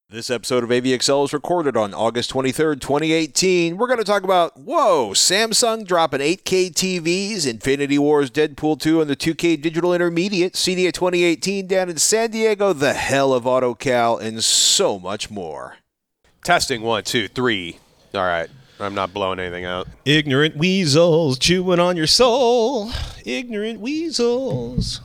This episode of AVXL is recorded on August 23rd, 2018. We're going to talk about, Samsung dropping 8K TVs, Infinity Wars, Deadpool 2, and the 2K Digital Intermediate, CDA 2018 down in San Diego, the hell of AutoCal, and so much more. Testing 1, 2, 3. All right. I'm not blowing anything out. Ignorant weasels chewing on your soul. Ignorant weasels.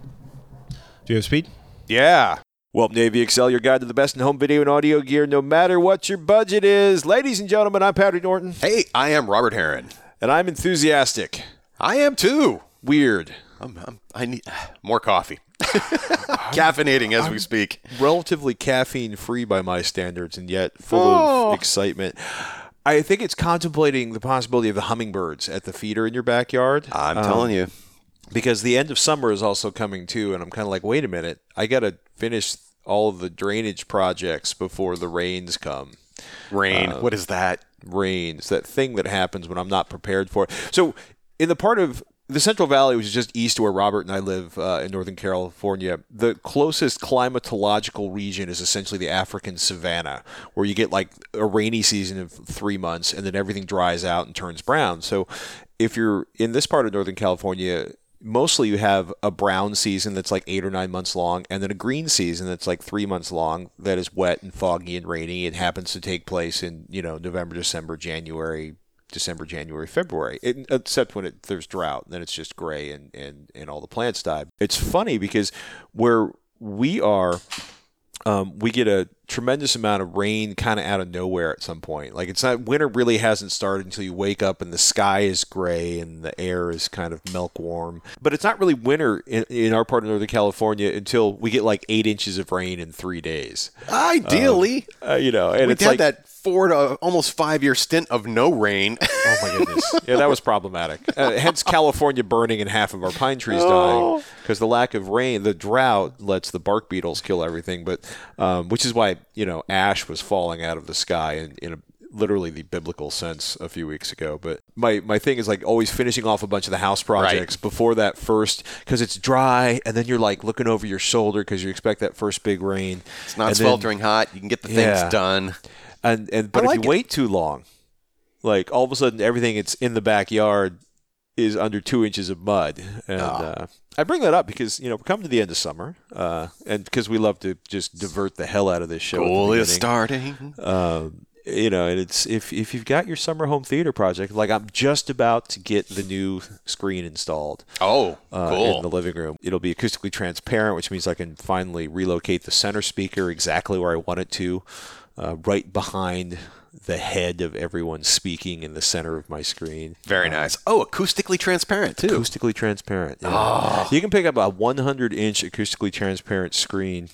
Do you have speed? Yeah. Welcome to AVXL, your guide to the best in home video and audio gear, no matter what your budget is. Ladies and gentlemen, I'm Patrick Norton. Hey, I am Robert Heron. And I'm enthusiastic. I am too. Weird. I need more coffee. Caffeinating as we speak. Relatively caffeine-free by my standards, and yet full of excitement. I think it's contemplating the possibility of the hummingbirds at the feeder in your backyard. I'm telling you. Because the end of summer is also coming too, and I'm kind of like, wait a minute, I got to finish all of the drainage projects before the rains come. Rain. What is that? Rains, that thing that happens when I'm not prepared for it. So in the part of the Central Valley, which is just east of where Robert and I live in Northern California, the closest climatological region is essentially the African savanna, where you get like a rainy season of 3 months and then everything dries out and turns brown. So if you're in this part of Northern California, mostly you have a brown season that's like 8 or 9 months long, and then a green season that's like 3 months long that is wet and foggy and rainy. It happens to take place in, November, December, January, February, except when there's drought. Then it's just gray and all the plants die. It's funny because where we are, we get a tremendous amount of rain kind of out of nowhere at some point. Like winter really hasn't started until you wake up and the sky is gray and the air is kind of milk warm. But it's not really winter in our part of Northern California until we get like 8 inches of rain in 3 days. Ideally. And we it's had like that 4 to almost 5 year stint of no rain. Oh my goodness. Yeah, that was problematic. Hence California burning and half of our pine trees dying because the lack of rain, the drought lets the bark beetles kill everything. But which is why, ash was falling out of the sky in literally the biblical sense a few weeks ago. But my thing is like always finishing off a bunch of the house projects before that first, because it's dry and then you're like looking over your shoulder because you expect that first big rain. It's not sweltering hot. You can get the things done. But if you wait too long, like all of a sudden everything that's in the backyard is under 2 inches of mud. And I bring that up because, we're coming to the end of summer, and because we love to just divert the hell out of this show. School is starting. And it's if you've got your summer home theater project, like I'm just about to get the new screen installed. Oh, cool. In the living room. It'll be acoustically transparent, which means I can finally relocate the center speaker exactly where I want it to, right behind the head of everyone speaking in the center of my screen. Very nice. Oh, acoustically transparent, too. Acoustically transparent. Yeah. You can pick up a 100-inch acoustically transparent screen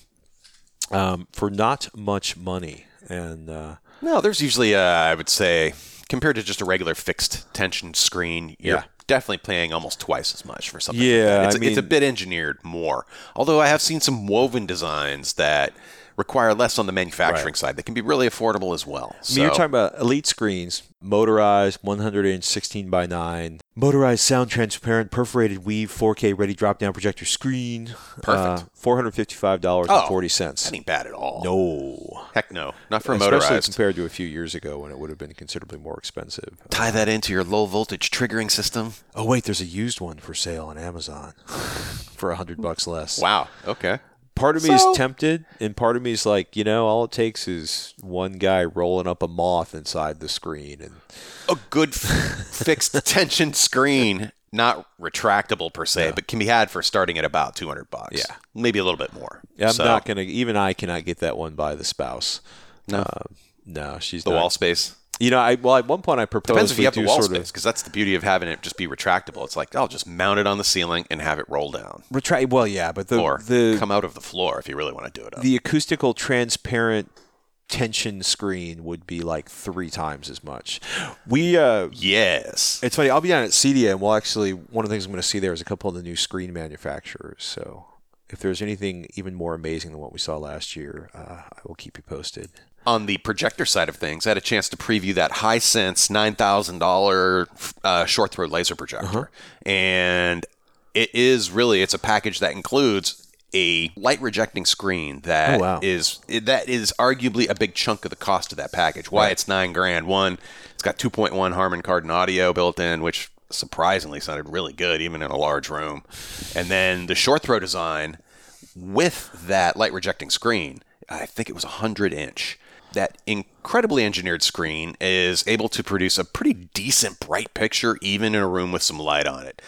for not much money. And no, there's usually, I would say, compared to just a regular fixed tension screen, you're definitely paying almost twice as much for something. Yeah, like that. It's a bit engineered more. Although I have seen some woven designs that require less on the manufacturing side that can be really affordable as well. I mean, you're talking about elite screens, motorized 100-inch 16:9, motorized sound transparent perforated weave 4K ready drop-down projector screen. Perfect. $455.40. That ain't bad at all. No. Heck no. Not for a Especially motorized. compared to a few years ago when it would have been considerably more expensive. Tie that into your low voltage triggering system. Oh, wait, there's a used one for sale on Amazon for $100 less. Wow. Okay. Part of me is tempted, and part of me is like, all it takes is one guy rolling up a moth inside the screen. And a good fixed tension screen, not retractable per se, but can be had for starting at about $200. Yeah. Maybe a little bit more. I'm not going to, even I cannot get that one by the spouse. No. No, she's the not. wall space. At one point I proposed. Depends if you have the wall space, because that's the beauty of having it just be retractable. It's like, I'll just mount it on the ceiling and have it roll down. But or come out of the floor if you really want to do it up. The acoustical transparent tension screen would be like 3 times as much. Yes. It's funny. I'll be down at CEDIA, and one of the things I'm going to see there is a couple of the new screen manufacturers. So if there's anything even more amazing than what we saw last year, I will keep you posted. On the projector side of things, I had a chance to preview that Hisense $9,000 short throw laser projector. And it's a package that includes a light rejecting screen that is arguably a big chunk of the cost of that package. Why it's $9,000. One, it's got 2.1 Harman Kardon audio built in, which surprisingly sounded really good even in a large room. And then the short throw design with that light rejecting screen, I think it was 100-inch. That incredibly engineered screen is able to produce a pretty decent bright picture even in a room with some light on it.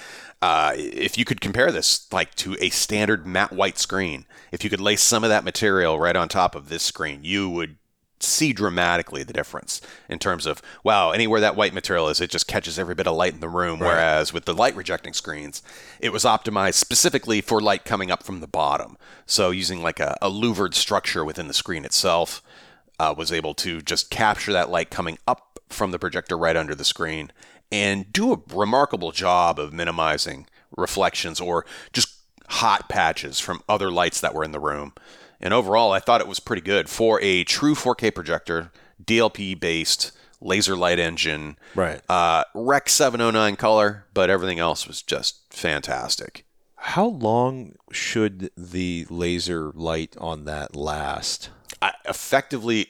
If you could compare this like to a standard matte white screen, if you could lay some of that material right on top of this screen, you would see dramatically the difference in terms of, wow, anywhere that white material is, it just catches every bit of light in the room. Right. Whereas with the light rejecting screens, it was optimized specifically for light coming up from the bottom. So using like a louvered structure within the screen itself was able to just capture that light coming up from the projector right under the screen and do a remarkable job of minimizing reflections or just hot patches from other lights that were in the room. And overall, I thought it was pretty good for a true 4K projector, DLP-based laser light engine, right? Rec 709 color, but everything else was just fantastic. How long should the laser light on that last? Effectively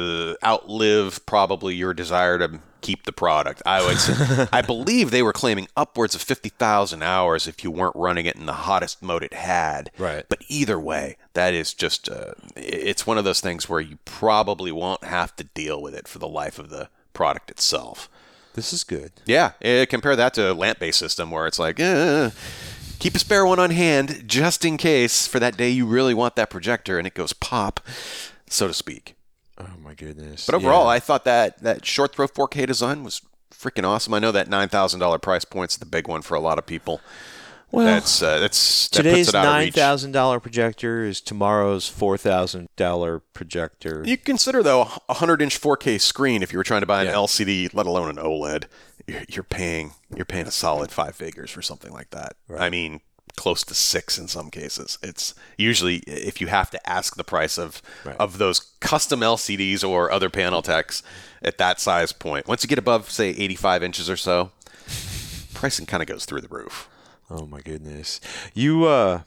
outlive probably your desire to keep the product. I would say, I believe they were claiming upwards of 50,000 hours if you weren't running it in the hottest mode it had. Right. But either way, that is just it's one of those things where you probably won't have to deal with it for the life of the product itself. This is good. Yeah, compare that to a lamp-based system where it's like, keep a spare one on hand just in case for that day you really want that projector and it goes pop, so to speak. Oh my goodness. But overall, I thought that short throw 4K design was freaking awesome. I know that $9,000 price point's the big one for a lot of people. Well, that's today's $9,000 projector is tomorrow's $4,000 projector. You consider though a 100-inch 4K screen if you were trying to buy an LCD, let alone an OLED, you're paying a solid 5 figures for something like that. Right. I mean, close to 6 in some cases. It's usually if you have to ask the price of those custom LCDs or other panel techs at that size point. Once you get above, say, 85 inches or so, pricing kind of goes through the roof. Oh my goodness. You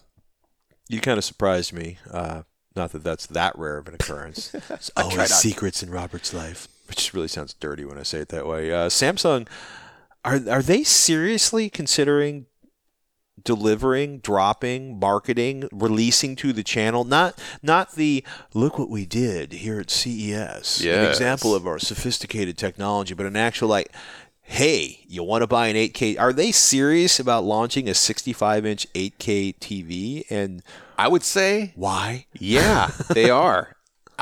kind of surprised me. Not that that's that rare of an occurrence. There's always secrets in Robert's life, which really sounds dirty when I say it that way. Samsung, are they seriously considering delivering, dropping, marketing, releasing to the channel? Not the look what we did here at CES, an example of our sophisticated technology, but an actual like, hey, you want to buy an 8K? Are they serious about launching a 65-inch 8K TV? And I would say, why? Yeah, they are.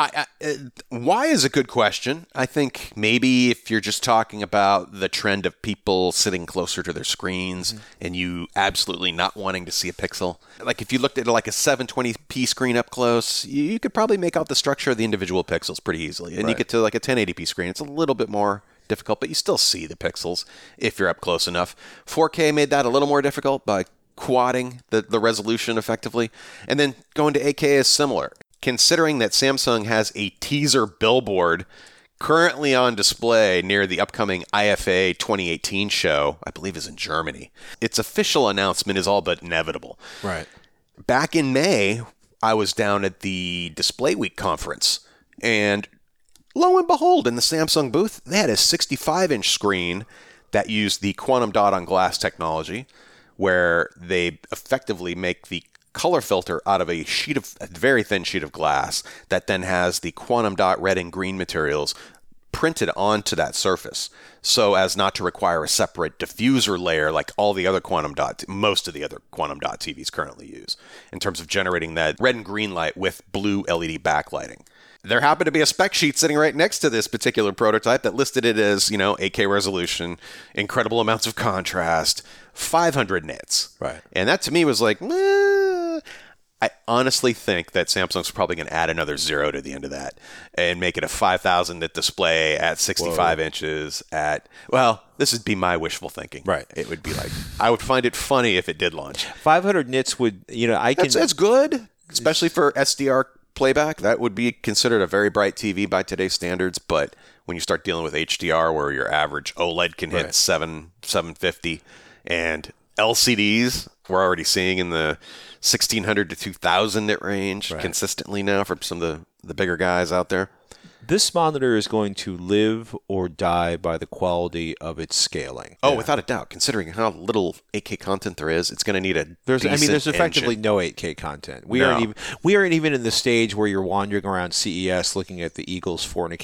Why is a good question. I think maybe if you're just talking about the trend of people sitting closer to their screens and you absolutely not wanting to see a pixel. Like if you looked at like a 720p screen up close, you could probably make out the structure of the individual pixels pretty easily. And you get to like a 1080p screen, it's a little bit more difficult, but you still see the pixels if you're up close enough. 4K made that a little more difficult by quadding the resolution effectively. And then going to 8K is similar. Considering that Samsung has a teaser billboard currently on display near the upcoming IFA 2018 show, I believe is in Germany, its official announcement is all but inevitable. Right. Back in May, I was down at the Display Week conference, and lo and behold, in the Samsung booth, they had a 65-inch screen that used the quantum dot on glass technology, where they effectively make the color filter out of a very thin sheet of glass that then has the quantum dot red and green materials printed onto that surface so as not to require a separate diffuser layer like most of the other quantum dot TVs currently use in terms of generating that red and green light with blue LED backlighting. There happened to be a spec sheet sitting right next to this particular prototype that listed it as, 8K resolution, incredible amounts of contrast, 500 nits. Right. And that to me was like, I honestly think that Samsung's probably going to add another 0 to the end of that and make it a 5,000 nit display at 65 inches this would be my wishful thinking. Right. It would be like, I would find it funny if it did launch. 500 nits would, That's good, especially for SDR playback. That would be considered a very bright TV by today's standards, but when you start dealing with HDR where your average OLED can hit 750 and LCDs we're already seeing in the 1600 to 2000 nit range consistently now from some of the bigger guys out there. This monitor is going to live or die by the quality of its scaling. Oh, without a doubt. Considering how little 8K content there is, it's going to need a there's effectively engine. No 8K content. We aren't even in the stage where you're wandering around CES looking at the Eagles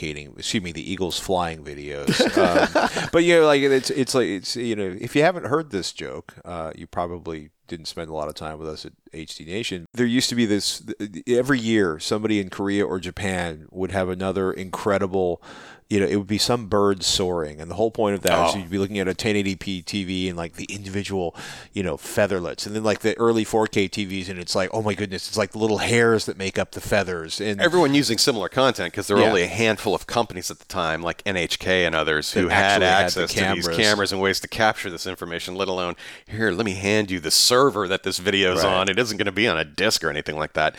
the Eagles flying videos. But it's if you haven't heard this joke, you probably didn't spend a lot of time with us at HD Nation. There used to be this, every year somebody in Korea or Japan would have another incredible, it would be some bird soaring, and the whole point of that is you'd be looking at a 1080p TV and like the individual, featherlets, and then like the early 4K TVs, and it's like, oh my goodness, it's like the little hairs that make up the feathers. And everyone using similar content because there were only a handful of companies at the time, like NHK and others, who had access to these cameras and ways to capture this information, let alone, here, let me hand you the server that this video is on. It isn't going to be on a disc or anything like that.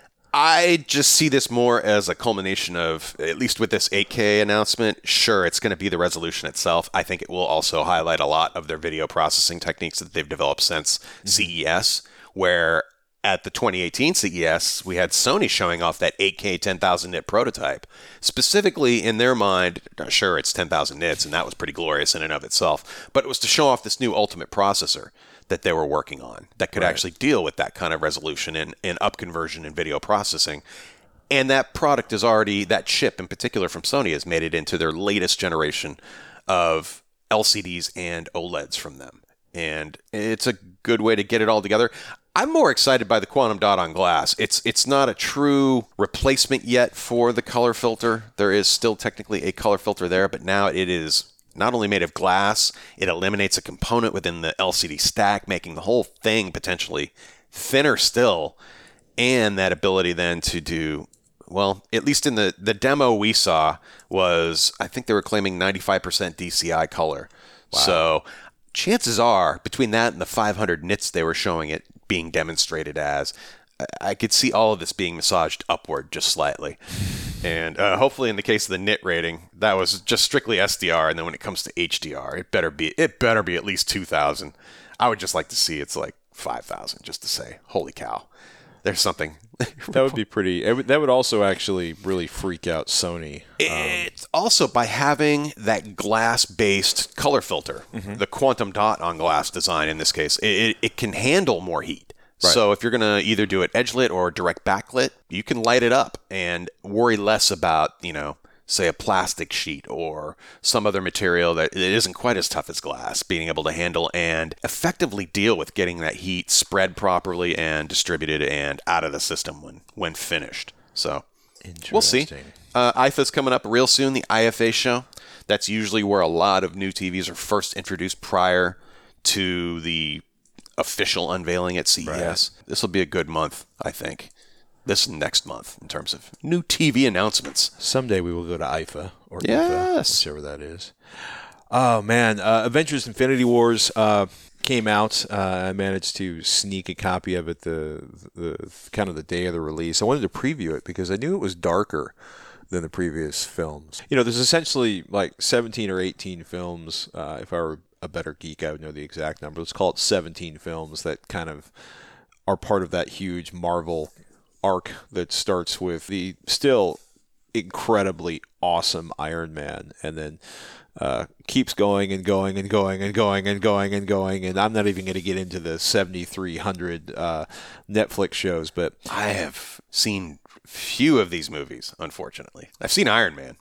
I just see this more as a culmination of, at least with this 8K announcement, sure, it's going to be the resolution itself. I think it will also highlight a lot of their video processing techniques that they've developed since CES, where at the 2018 CES, we had Sony showing off that 8K 10,000 nit prototype. Specifically, in their mind, sure, it's 10,000 nits, and that was pretty glorious in and of itself, but it was to show off this new Ultimate processor that they were working on that could actually deal with that kind of resolution and upconversion in video processing. And that product is already, that chip in particular from Sony has made it into their latest generation of LCDs and OLEDs from them. And it's a good way to get it all together. I'm more excited by the Quantum Dot on glass. It's not a true replacement yet for the color filter. There is still technically a color filter there, but now it is not only made of glass, it eliminates a component within the LCD stack, making the whole thing potentially thinner still, and that ability then to do, well, at least in the demo we saw was, I think they were claiming 95% DCI color. Wow. So chances are, between that and the 500 nits they were showing it being demonstrated as, I could see all of this being massaged upward just slightly. And hopefully in the case of the nit rating, that was just strictly SDR. And then when it comes to HDR, it better be at least 2,000. I would just like to see it's like 5,000 just to say, holy cow, there's something. That would be pretty. That would also actually really freak out Sony. It's also by having that glass-based color filter, the Quantum Dot on glass design in this case, it can handle more heat. Right. So if you're going to either do it edge-lit or direct backlit, you can light it up and worry less about, say a plastic sheet or some other material that isn't quite as tough as glass, being able to handle and effectively deal with getting that heat spread properly and distributed and out of the system when finished. So we'll see. IFA's coming up real soon, the IFA show. That's usually where a lot of new TVs are first introduced prior to the official unveiling at CES. Right. This will be a good month, I think. This next month in terms of new TV announcements. Someday we will go to IFA or IFA, whichever that is. Oh man, Avengers: Infinity Wars came out. I managed to sneak a copy of it the kind of the day of the release. I wanted to preview it because I knew it was darker than the previous films. There's essentially like 17 or 18 films. If I were a better geek, I would know the exact number. Let's call it 17 films that kind of are part of that huge Marvel arc that starts with the still incredibly awesome Iron Man, and then keeps going and going and going and going and going and going. And I'm not even going to get into the 7,300 Netflix shows, but I have seen few of these movies, unfortunately. I've seen Iron Man.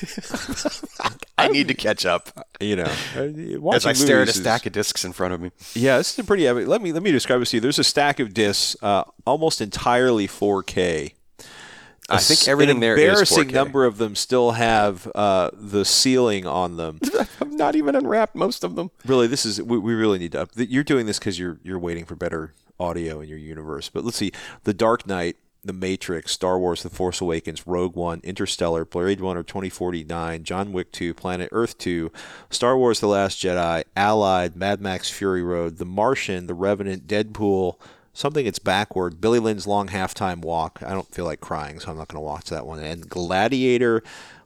I need to catch up. As I stare at a stack of discs in front of me. Yeah, this is a pretty heavy. Let me describe this to you. There's a stack of discs, almost entirely 4K. I think everything there is 4K. An embarrassing number of them still have the ceiling on them. I've not even unwrapped most of them. Really, we really need to. You're doing this because you're waiting for better audio in your universe. But let's see, The Dark Knight, The Matrix, Star Wars: The Force Awakens, Rogue One, Interstellar, Blade Runner 2049, John Wick 2, Planet Earth 2, Star Wars: The Last Jedi, Allied, Mad Max Fury Road, The Martian, The Revenant, Deadpool, Something That's Backward, Billy Lynn's Long Halftime Walk. I don't feel like crying, so I'm not going to watch that one. And Gladiator,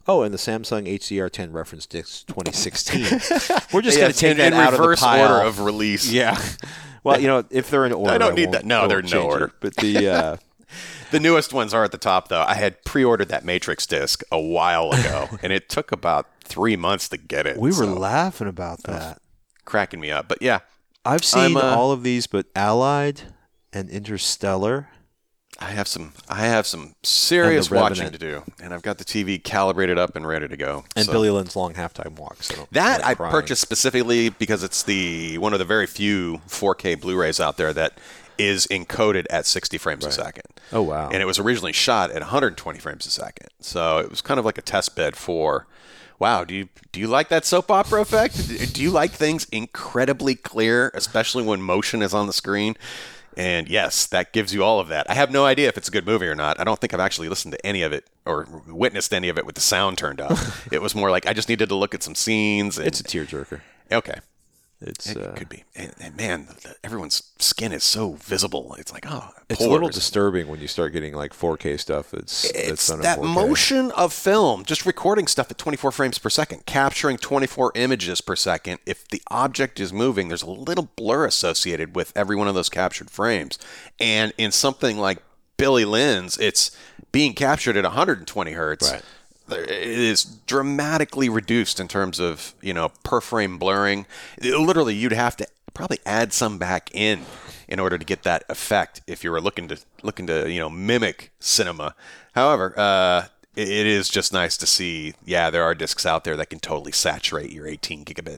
Oh, and the Samsung HDR10 reference disc 2016. We're just going to take that in out of the reverse pile. order of release. Yeah. Well, if they're in order, I don't need that. No, they're in no order. But the the newest ones are at the top, though. I had pre-ordered that Matrix disc a while ago, and it took about 3 months to get it. We were laughing about that. Cracking me up. But yeah. I've seen all of these, but Allied and Interstellar. I have some serious watching to do, and I've got the TV calibrated up and ready to go. And Billy Lynn's Long Halftime Walk. So that I purchased specifically because it's one of the very few 4K Blu-rays out there that is encoded at 60 frames a second. Oh, wow. And it was originally shot at 120 frames a second. So it was kind of like a test bed for, wow, do you like that soap opera effect? Do you like things incredibly clear, especially when motion is on the screen? And yes, that gives you all of that. I have no idea if it's a good movie or not. I don't think I've actually listened to any of it or witnessed any of it with the sound turned up. It was more like I just needed to look at some scenes. It's a tearjerker. Okay. It could be. And man, everyone's skin is so visible. It's like, it's a little disturbing when you start getting like 4K stuff. It's that 4K. motion of film, just recording stuff at 24 frames per second, capturing 24 images per second. If the object is moving, there's a little blur associated with every one of those captured frames. And in something like Billy Lynn's, it's being captured at 120 hertz. Right. It is dramatically reduced in terms of, per frame blurring. Literally, you'd have to probably add some back in order to get that effect if you were looking to mimic cinema. However, it is just nice to see, there are discs out there that can totally saturate your 18 gigabit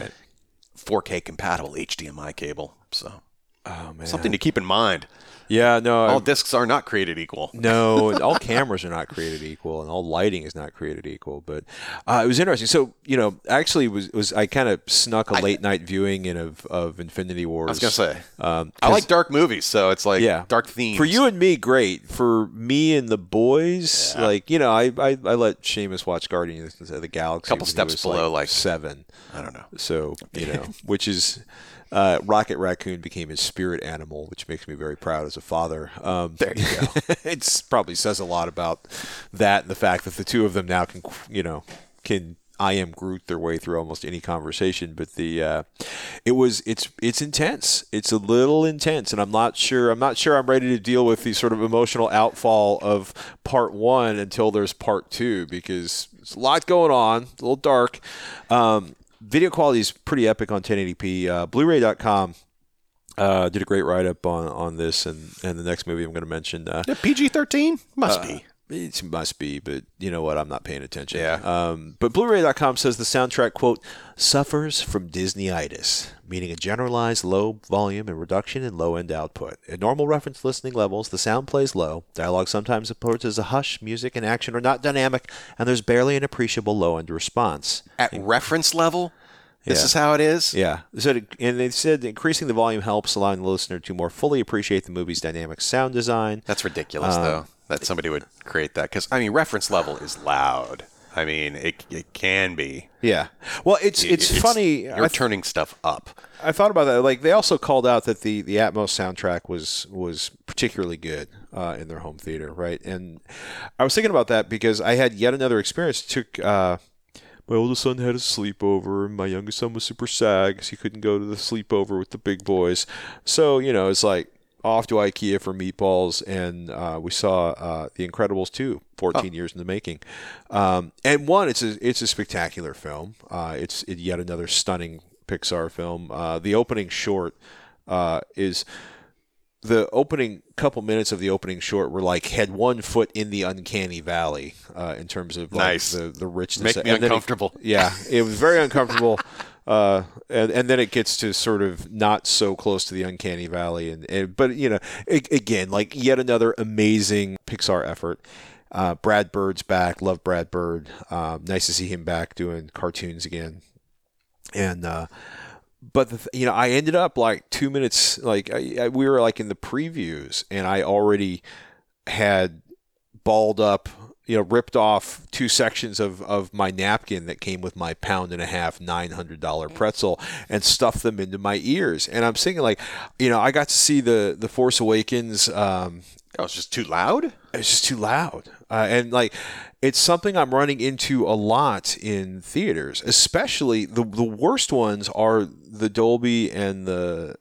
4K compatible HDMI cable. So, something to keep in mind. Yeah, no. All discs are not created equal. No, all cameras are not created equal, and all lighting is not created equal. But it was interesting. So, actually, was I kind of snuck a late night viewing of Infinity Wars. I was gonna say, I like dark movies, so it's like dark themes. For you and me, great. For me and the boys, I let Seamus watch Guardians of the Galaxy. A couple steps below, like 7. I don't know. So which is. Rocket Raccoon became his spirit animal, which makes me very proud as a father. There you go. It probably says a lot about that and the fact that the two of them now can I am Groot their way through almost any conversation. But it's intense. It's a little intense, and I'm not sure I'm ready to deal with the sort of emotional outfall of part 1 until there's part 2, because there's a lot going on. It's a little dark. Video quality is pretty epic on 1080p. Blu-ray.com did a great write-up on this and the next movie I'm going to mention. PG-13? Must be. It must be, but you know what? I'm not paying attention. Yeah. But Blu-ray.com says the soundtrack, quote, suffers from Disney-itis, meaning a generalized low volume and reduction in low-end output. At normal reference listening levels, the sound plays low. Dialogue sometimes approaches as a hush. Music and action are not dynamic, and there's barely an appreciable low-end response. At reference level? This is how it is? Yeah. And they said increasing the volume helps, allowing the listener to more fully appreciate the movie's dynamic sound design. That's ridiculous, though, that somebody would create that. Because, reference level is loud. It can be. Yeah. Well, it's funny. You're turning stuff up. I thought about that. Like, they also called out that the Atmos soundtrack was particularly good in their home theater, right? And I was thinking about that because I had yet another experience. My oldest son had a sleepover, and my youngest son was super sad because he couldn't go to the sleepover with the big boys. So, it's like off to IKEA for meatballs, and we saw The Incredibles 2, 14 years in the making. And one, it's a spectacular film. It's yet another stunning Pixar film. The opening short is... The opening couple minutes of the opening short were had one foot in the uncanny valley in terms of the richness. Make me uncomfortable. It was very uncomfortable. And then it gets to sort of not so close to the uncanny valley. But again, yet another amazing Pixar effort. Brad Bird's back. Love Brad Bird. Nice to see him back doing cartoons again. And but I ended up 2 minutes. We were in the previews, and I already had balled up ripped off 2 sections of my napkin that came with my £1.50 $900 pretzel and stuffed them into my ears. And I'm thinking, like, I got to see the Force Awakens. It was just too loud? It was just too loud. And like, it's something I'm running into a lot in theaters, especially the worst ones are the Dolby and the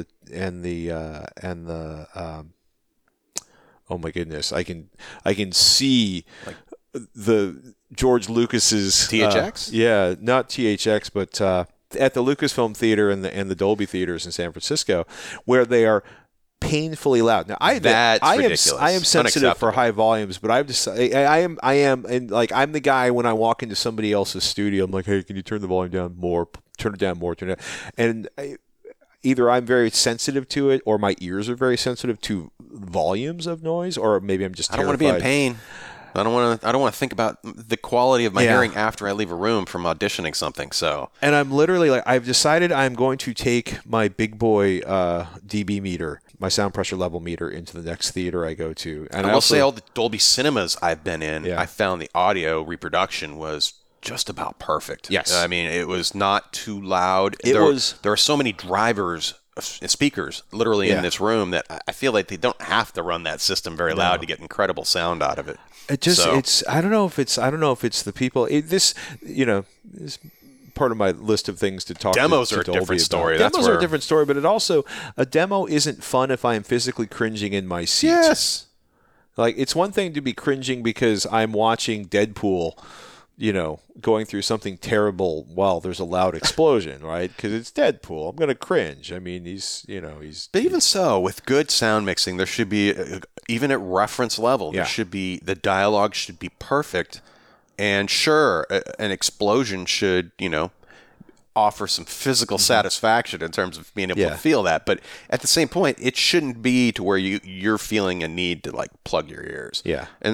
oh my goodness, I can see like the George Lucas's THX? Not THX, but at the Lucasfilm Theater and the Dolby theaters in San Francisco, where they are painfully loud. Now, I am sensitive for high volumes, but I am, and like, I'm the guy when I walk into somebody else's studio, I'm like, hey, can you turn the volume down more? Turn it down more. Turn it down. And either I'm very sensitive to it, or my ears are very sensitive to volumes of noise, or maybe I'm just terrified. I don't want to be in pain. I don't want to think about the quality of my hearing after I leave a room from auditioning something. So, and I'm literally like, I've decided I'm going to take my big boy dB meter, my sound pressure level meter, into the next theater I go to. And I will say, all the Dolby Cinemas I've been in, I found the audio reproduction was just about perfect. Yes, I mean, it was not too loud. There are so many drivers and speakers literally in this room that I feel like they don't have to run that system very loud to get incredible sound out of it. I don't know if it's the people. This is part of my list of things to talk. Demos are a different story. Demos are a different story, but a demo isn't fun if I am physically cringing in my seat. Yes, like, it's one thing to be cringing because I'm watching Deadpool, going through something terrible while there's a loud explosion, right? Because it's Deadpool. I'm going to cringe. I mean, he's. But even so, with good sound mixing, there should be, even at reference level, there should be, the dialogue should be perfect. And sure, an explosion should, offer some physical satisfaction in terms of being able to feel that. But at the same point, it shouldn't be to where you're feeling a need to, like, plug your ears. Yeah. And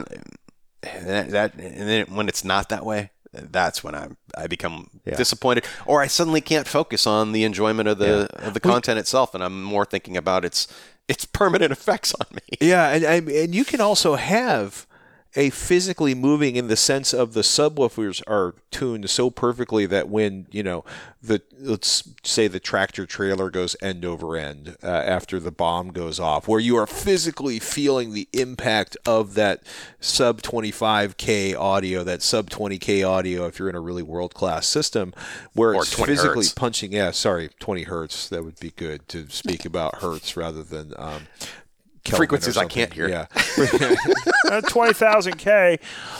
then when it's not that way, that's when I become disappointed, or I suddenly can't focus on the enjoyment of the content itself, and I'm more thinking about its permanent effects on me. Yeah, and you can also have a physically moving, in the sense of the subwoofers are tuned so perfectly that when, let's say the tractor trailer goes end over end after the bomb goes off, where you are physically feeling the impact of that sub 25K audio, that sub 20K audio, if you're in a really world-class system, where it's physically hertz. Punching. 20 hertz. That would be good to speak about hertz rather than frequencies I can't hear. Yeah. 20,000 K.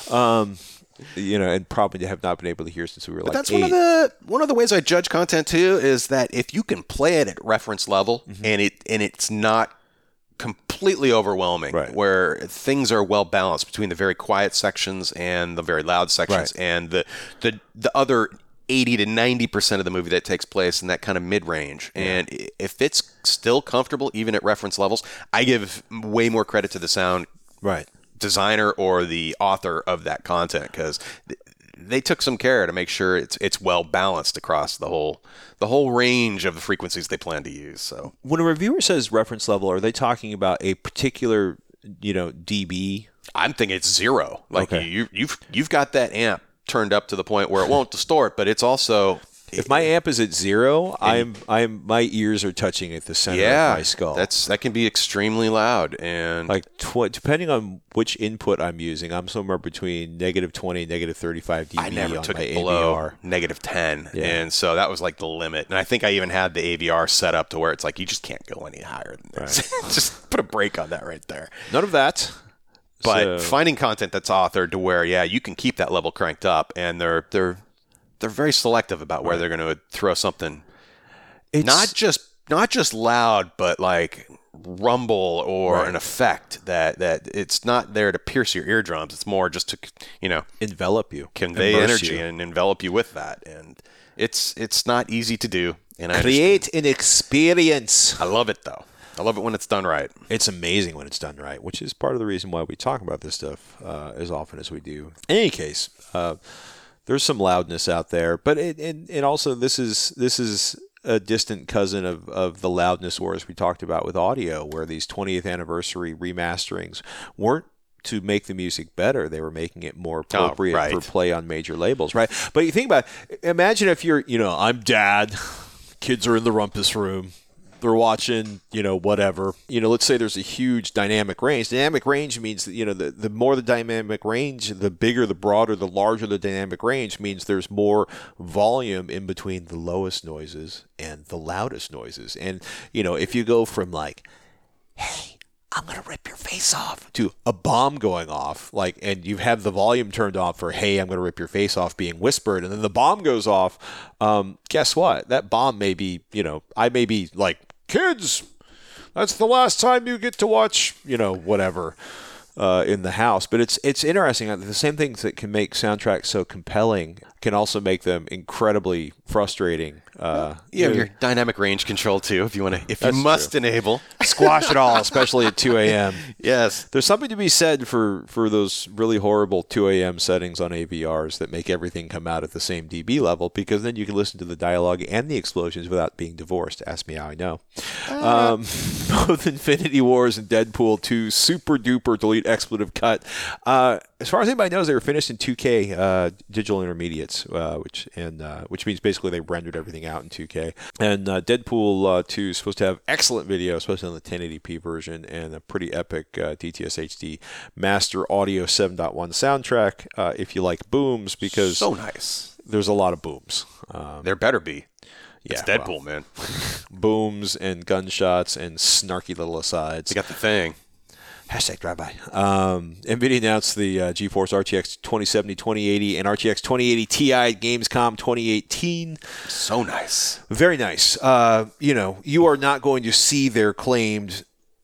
And probably have not been able to hear since we were that's 8. one of the ways I judge content too, is that if you can play it at reference level and it's not completely overwhelming, where things are well balanced between the very quiet sections and the very loud sections, and the other 80 to 90% of the movie that takes place in that kind of mid-range. And if it's still comfortable, even at reference levels, I give way more credit to the sound designer or the author of that content, because they took some care to make sure it's well balanced across the whole range of the frequencies they plan to use. So when a reviewer says reference level, are they talking about a particular dB? I'm thinking it's 0. Like, you've got that amp turned up to the point where it won't distort, but it's also, if my amp is at 0, my ears are touching at the center of my skull. That can be extremely loud, and like depending on which input I'm using, I'm somewhere between -20 and -35 dB. I never on took my it below AVR. -10, and so that was like the limit. And I think I even had the AVR set up to where it's like, you just can't go any higher than this. Just put a break on that right there. None of that. But finding content that's authored to where, you can keep that level cranked up, and they're very selective about where they're going to throw something. It's not just loud, but like rumble or an effect that it's not there to pierce your eardrums. It's more just to envelop you, convey energy, and envelop you with that. And it's not easy to do. And create an experience. I love it though. I love it when it's done right. It's amazing when it's done right, which is part of the reason why we talk about this stuff as often as we do. In any case, there's some loudness out there, but and also this is a distant cousin of the loudness wars we talked about with audio, where these 20th anniversary remasterings weren't to make the music better. They were making it more appropriate for play on major labels, right? But you think about it, imagine if you're, I'm dad, kids are in the rumpus room, they're watching, whatever. Let's say there's a huge dynamic range. Dynamic range means that, the more the dynamic range, the bigger, the broader, the larger the dynamic range means there's more volume in between the lowest noises and the loudest noises. And, if you go from like, hey, I'm going to rip your face off, to a bomb going off, and you have the volume turned off for, hey, I'm going to rip your face off being whispered, and then the bomb goes off, guess what? That bomb may be, I may be like, kids, that's the last time you get to watch, whatever, in the house. But it's interesting. The same things that can make soundtracks so compelling can also make them incredibly frustrating. You have your dynamic range control too, if you must enable. Squash it all, especially at 2 a.m. Yes. There's something to be said for those really horrible 2 a.m. settings on AVRs that make everything come out at the same dB level, because then you can listen to the dialogue and the explosions without being divorced. Ask me how I know. Both Infinity Wars and Deadpool 2 super duper delete expletive cut. As far as anybody knows, they were finished in 2K digital intermediates, which means basically they rendered everything out in 2K. And Deadpool 2 is supposed to have excellent video, especially on the 1080p version, and a pretty epic DTS HD Master Audio 7.1 soundtrack. If you like booms, because so nice, there's a lot of booms. There better be. Yeah, it's Deadpool, man. Booms and gunshots and snarky little asides. They got the thing. Hashtag drive-by. NVIDIA announced the GeForce RTX 2070, 2080, and RTX 2080 Ti at Gamescom 2018. So nice. Very nice. You are not going to see their claimed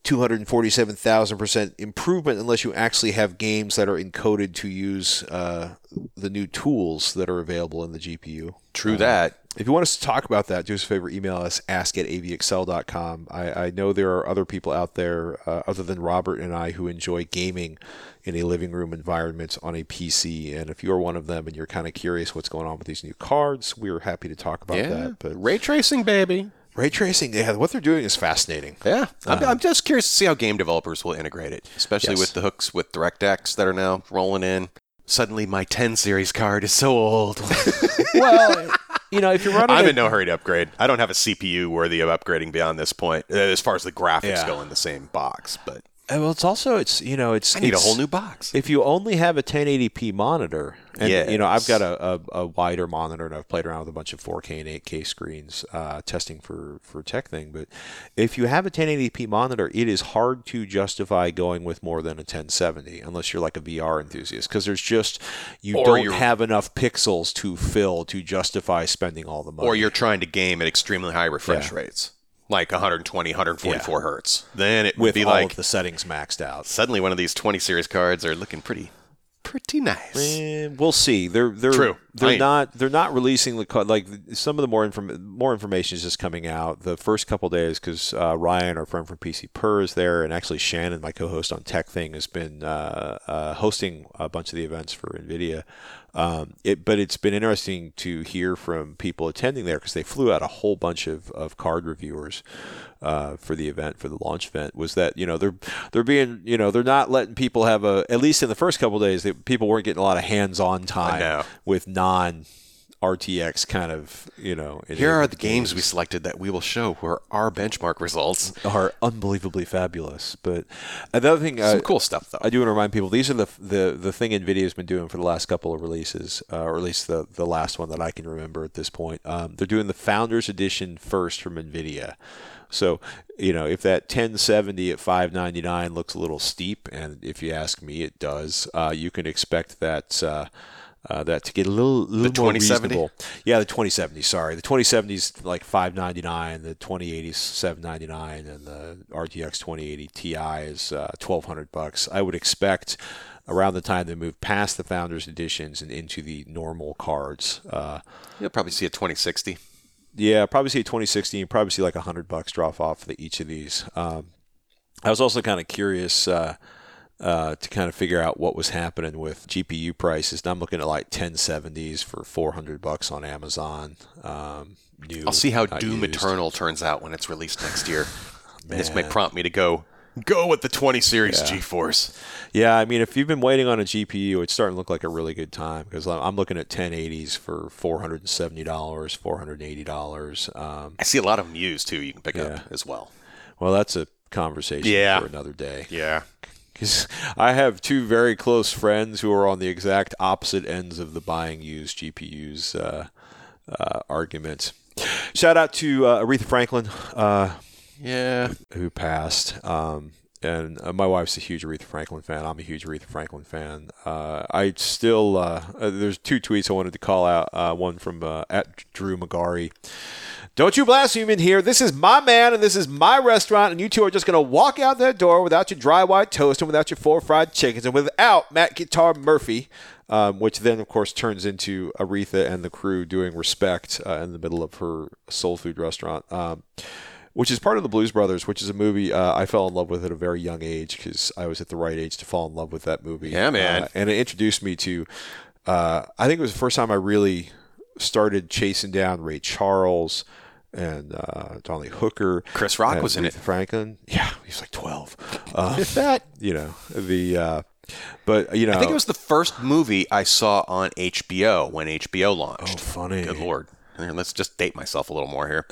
247,000% improvement unless you actually have games that are encoded to use the new tools that are available in the GPU. True that. If you want us to talk about that, do us a favor, email us, ask@avxl.com. I know there are other people out there other than Robert and I who enjoy gaming in a living room environment on a PC. And if you're one of them and you're kind of curious what's going on with these new cards, we're happy to talk about that. But ray tracing, baby. Ray tracing, what they're doing is fascinating. Yeah. I'm just curious to see how game developers will integrate it, especially with the hooks with DirectX that are now rolling in. Suddenly my 10 series card is so old. Well, if you're running... I'm in no hurry to upgrade. I don't have a CPU worthy of upgrading beyond this point, as far as the graphics go in the same box. But well, it's also, I need a whole new box. If you only have a 1080p monitor, and I've got a wider monitor, and I've played around with a bunch of 4K and 8K screens testing for tech thing. But if you have a 1080p monitor, it is hard to justify going with more than a 1070 unless you're like a VR enthusiast, because there's just don't have enough pixels to fill to justify spending all the money. Or you're trying to game at extremely high refresh rates. Like 120, 144 hertz. Then it would be all like of the settings maxed out. Suddenly, one of these 20 series cards are looking pretty nice. We'll see. They're True. They're not releasing the card. Like some of the more information is just coming out the first couple of days, because Ryan, our friend from PC Per, is there, and actually Shannon, my co-host on Tech Thing, has been hosting a bunch of the events for NVIDIA. But it's been interesting to hear from people attending there, because they flew out a whole bunch of card reviewers for the event, for the launch event. Was that they're being they're not letting people have at least in the first couple of days, people weren't getting a lot of hands-on time with non-RTX kind of Here are the games we selected that we will show where our benchmark results are unbelievably fabulous. But another thing, some cool stuff though. I do want to remind people, these are the thing NVIDIA has been doing for the last couple of releases, or at least the last one that I can remember at this point. They're doing the Founders Edition first from NVIDIA. So, if that 1070 at $599 looks a little steep, and if you ask me, it does, you can expect that to get a little more reasonable. Yeah, the 2070. Sorry, the 2070 is like $599. The 2080 is $799, and the RTX 2080 Ti is $1,200. I would expect around the time they move past the Founders Editions and into the normal cards, you'll probably see a 2060. Yeah, probably see a 2060. You probably see like $100 drop off for each of these. I was also kind of curious to kind of figure out what was happening with GPU prices. Now I'm looking at like 1070s for $400 on Amazon. I'll see how Doom used. Eternal turns out when it's released next year. This may prompt me to go Go with the 20 series GeForce. Yeah, I mean, if you've been waiting on a GPU, it's starting to look like a really good time because I'm looking at 1080s for $470, $480. I see a lot of them used, too, you can pick up as well. Well, that's a conversation for another day. Yeah. Because I have two very close friends who are on the exact opposite ends of the buying used GPUs argument. Shout out to Aretha Franklin. Who passed. And my wife's a huge Aretha Franklin fan. I'm a huge Aretha Franklin fan. I still, there's two tweets I wanted to call out. One from at Drew Magari. Don't you blaspheme in here. This is my man and this is my restaurant, and you two are just going to walk out that door without your dry white toast and without your 4 fried chickens and without Matt Guitar Murphy, which then, of course, turns into Aretha and the crew doing Respect in the middle of her soul food restaurant. Which is part of the Blues Brothers, which is a movie I fell in love with at a very young age because I was at the right age to fall in love with that movie. Yeah, man. And it introduced me to, I think it was the first time I really started chasing down Ray Charles and John Lee Hooker. Chris Rock was in it. Franklin. Yeah, he was like 12. But, I think it was the first movie I saw on HBO when HBO launched. Oh, funny. Good Lord. Let's just date myself a little more here.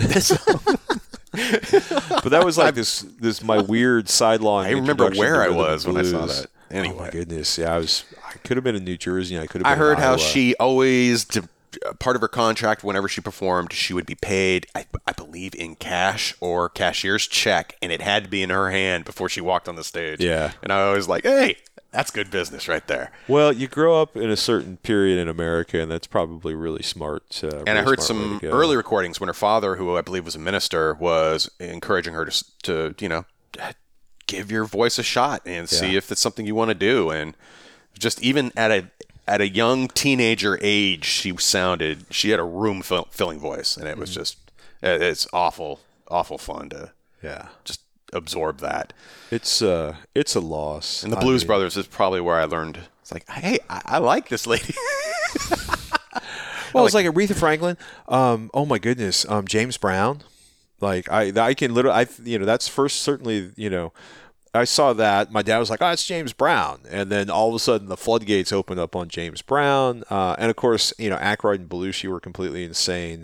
But that was like this my weird sidelong. I remember where I was when I saw that. Anyway. Oh my goodness, yeah, I could have been in New Jersey. I could have. I heard in how Iowa. she always, part of her contract, whenever she performed, she would be paid, I believe, in cash or cashier's check, and it had to be in her hand before she walked on the stage. Yeah, and I was like, hey. That's good business right there. Well, you grow up in a certain period in America, and that's probably really smart. And I heard some early recordings when her father, who I believe was a minister, was encouraging her to give your voice a shot and see if it's something you want to do. And just even at a young teenager age, she had a room filling voice, and it was it's awful fun to just absorb that. It's a loss. And the Blues Brothers is probably where I learned. It's like, hey, I like this lady. Well, it's like Aretha Franklin. Oh my goodness, James Brown. Like I can literally, that's first certainly. I saw that. My dad was like, "Oh, it's James Brown," and then all of a sudden the floodgates opened up on James Brown. And of course, Aykroyd and Belushi were completely insane.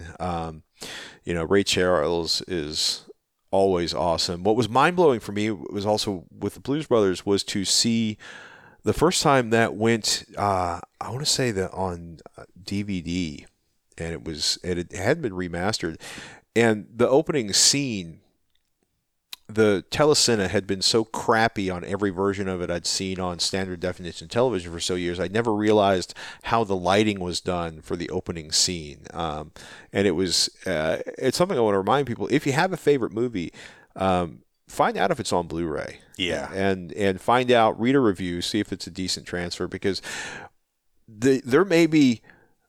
Ray Charles is always awesome. What was mind-blowing for me was also with the Blues Brothers was to see the first time that went, I want to say that on DVD, and it had been remastered, and the opening scene, the telecine had been so crappy on every version of it I'd seen on standard definition television for so years. I never realized how the lighting was done for the opening scene. And it's something I want to remind people. If you have a favorite movie, find out if it's on Blu-ray. Yeah. And find out, read a review, see if it's a decent transfer, because there may be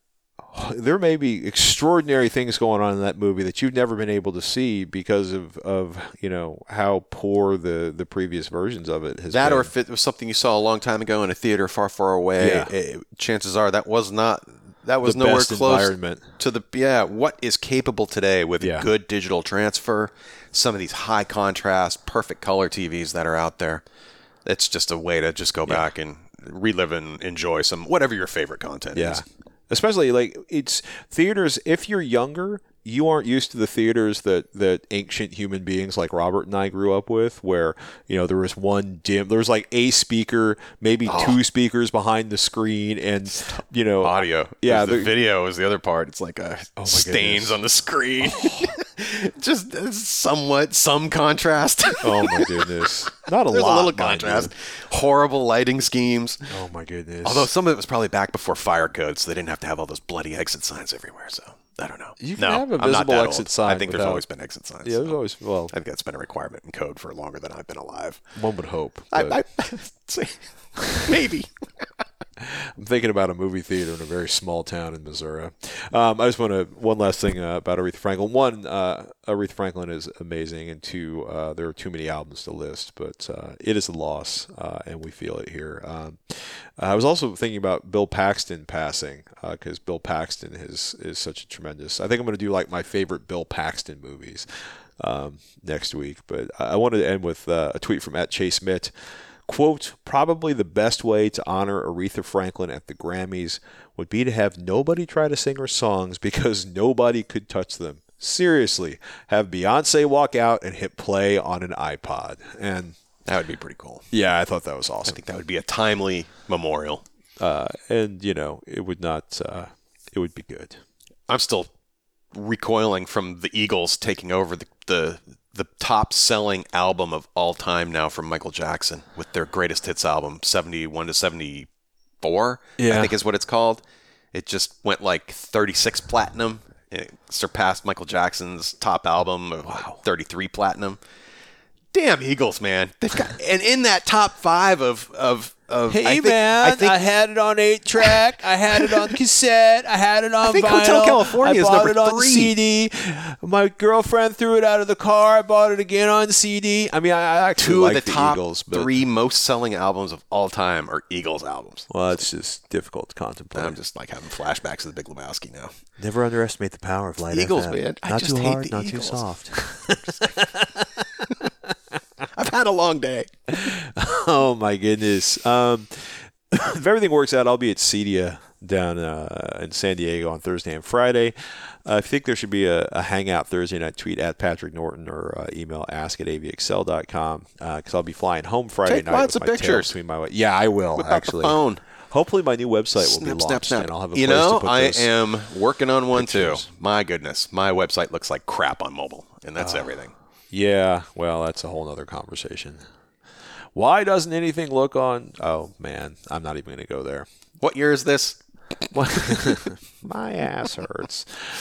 extraordinary things going on in that movie that you've never been able to see because of how poor the previous versions of it has been. Or if it was something you saw a long time ago in a theater far, far away, chances are that was nowhere close to what is capable today with good digital transfer. Some of these high contrast, perfect color TVs that are out there. It's just a way to just go back and relive and enjoy whatever your favorite content is. Especially, like, it's theaters, if you're younger, you aren't used to the theaters that ancient human beings like Robert and I grew up with, where, there was there was like a speaker, maybe two speakers behind the screen, and, audio. Yeah. The video is the other part. It's like stains on the screen. Just some contrast. Oh my goodness. Not a lot. There's a little contrast. Horrible lighting schemes. Oh my goodness. Although some of it was probably back before fire code, so they didn't have to have all those bloody exit signs everywhere. So I don't know. You can have a visible exit sign. I think there's always been exit signs. Yeah, there's always. Well, I think that's been a requirement in code for longer than I've been alive. One would hope. Maybe. I'm thinking about a movie theater in a very small town in Missouri. I just want to one last thing about Aretha Franklin. One, Aretha Franklin is amazing, and two, there are too many albums to list, but it is a loss, and we feel it here. I was also thinking about Bill Paxton passing, because Bill Paxton is such a tremendous. I think I'm going to do like my favorite Bill Paxton movies. next week. But I wanted to end with a tweet from @ChaseMitt. Quote, probably the best way to honor Aretha Franklin at the Grammys would be to have nobody try to sing her songs because nobody could touch them. Seriously, have Beyonce walk out and hit play on an iPod. And that would be pretty cool. Yeah, I thought that was awesome. I think that would be a timely memorial. And, it would not, it would be good. I'm still recoiling from the Eagles taking over the top-selling album of all time now from Michael Jackson with their greatest hits album, 71 to 74, I think is what it's called. It just went like 36 platinum. It surpassed Michael Jackson's top album of like 33 platinum. Damn Eagles, man. They've got, and in that top 5 of hey, I had it on 8-track. I had it on cassette. I had it on vinyl. Hotel California is number 3. I bought it on CD. My girlfriend threw it out of the car. I bought it again on CD. I mean, I actually 2 like of the top Eagles, but 3 most selling albums of all time are Eagles albums. Well, it's just difficult to contemplate. I'm just like having flashbacks of the Big Lebowski now. Never underestimate the power of Light Eagles, FM. Man. Not just too hate hard, the not Eagles. too soft. I've had a long day. Oh, my goodness. If everything works out, I'll be at CEDIA down in San Diego on Thursday and Friday. I think there should be a hangout Thursday night. Tweet at Patrick Norton or email ask@avxl.com because I'll be flying home Friday Take night lots with of my pictures. tail between my Yeah, I will, Whip out actually. the phone. Hopefully my new website will be launched and I'll have a place to put I those am working on one pictures. too. My goodness. My website looks like crap on mobile, and that's everything. Yeah, well, that's a whole other conversation. Why doesn't anything look on? Oh, man, I'm not even going to go there. What year is this? My ass hurts.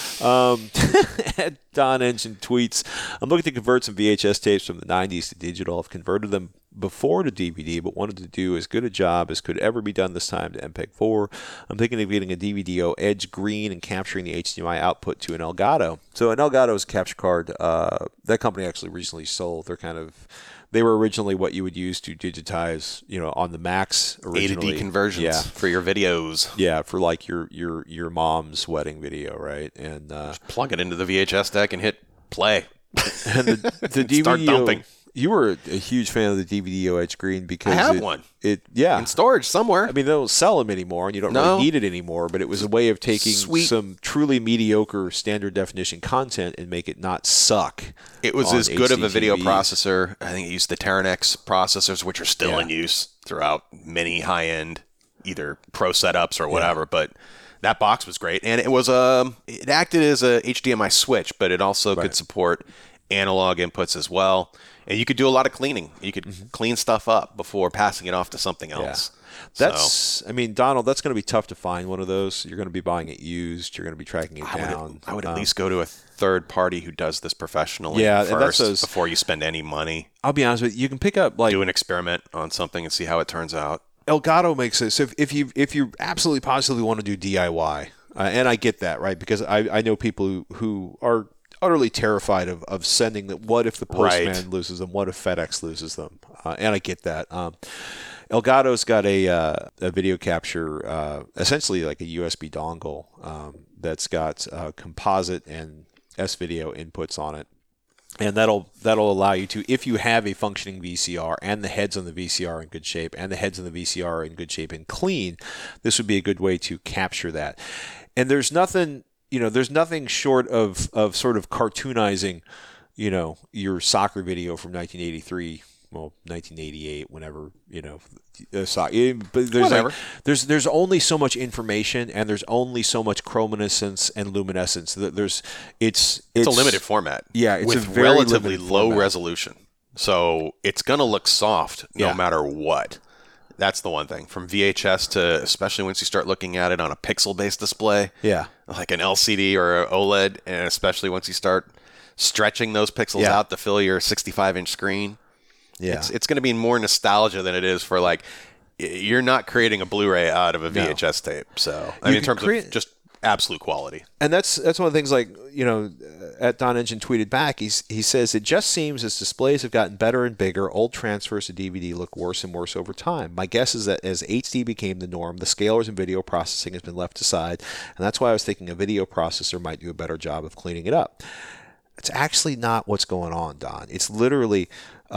At Don Engine tweets, I'm looking to convert some VHS tapes from the 90s to digital. I've converted them before to DVD, but wanted to do as good a job as could ever be done this time to MPEG-4. I'm thinking of getting a DVD-O Edge Green and capturing the HDMI output to an Elgato. So an Elgato is a capture card. That company actually recently sold. They were originally what you would use to digitize, on the Macs originally. A to D conversions for your videos. Yeah, for like your mom's wedding video, right? And Just plug it into the VHS deck and hit play. And the DVD Start dumping. You were a huge fan of the DVD-O Edge Green because I have one. In storage somewhere. I mean, they don't sell them anymore, and you don't really need it anymore. But it was a way of taking some truly mediocre standard definition content and make it not suck. It was as good of a video processor. I think it used the Teranex processors, which are still in use throughout many high-end either pro setups or whatever. But that box was great, and it was it acted as a HDMI switch, but it also could support analog inputs as well. And you could do a lot of cleaning. You could clean stuff up before passing it off to something else. I mean, Donald, that's going to be tough to find one of those. You're going to be buying it used. You're going to be tracking it down. I would at least go to a third party who does this professionally first before you spend any money. I'll be honest with you. You can pick up do an experiment on something and see how it turns out. Elgato makes it. So if you absolutely positively want to do DIY, and I get that, right? Because I know people who are utterly terrified of sending them. What if the postman loses them? What if FedEx loses them? And I get that. Elgato's got a video capture, essentially like a USB dongle that's got composite and S-video inputs on it. And that'll allow you to, if you have a functioning VCR and the heads on the VCR are in good shape and the heads on the VCR are in good shape and clean, this would be a good way to capture that. And there's nothing short of sort of cartoonizing, your soccer video from 1983, 1988, whenever, but there's only so much information and there's only so much chrominescence and luminescence. It's a limited format. Yeah, it's with a very relatively low format. Resolution. So it's going to look soft no matter what. That's the one thing. From VHS to, especially once you start looking at it on a pixel-based display, like an LCD or an OLED, and especially once you start stretching those pixels out to fill your 65-inch screen, it's going to be more nostalgia than it is for, like, you're not creating a Blu-ray out of a VHS tape. So, in terms of just absolute quality. And that's one of the things, like, at Don Engine tweeted back, he says, it just seems as displays have gotten better and bigger, old transfers to DVD look worse and worse over time. My guess is that as HD became the norm, the scalers and video processing has been left aside, and that's why I was thinking a video processor might do a better job of cleaning it up. It's actually not what's going on, Don. It's literally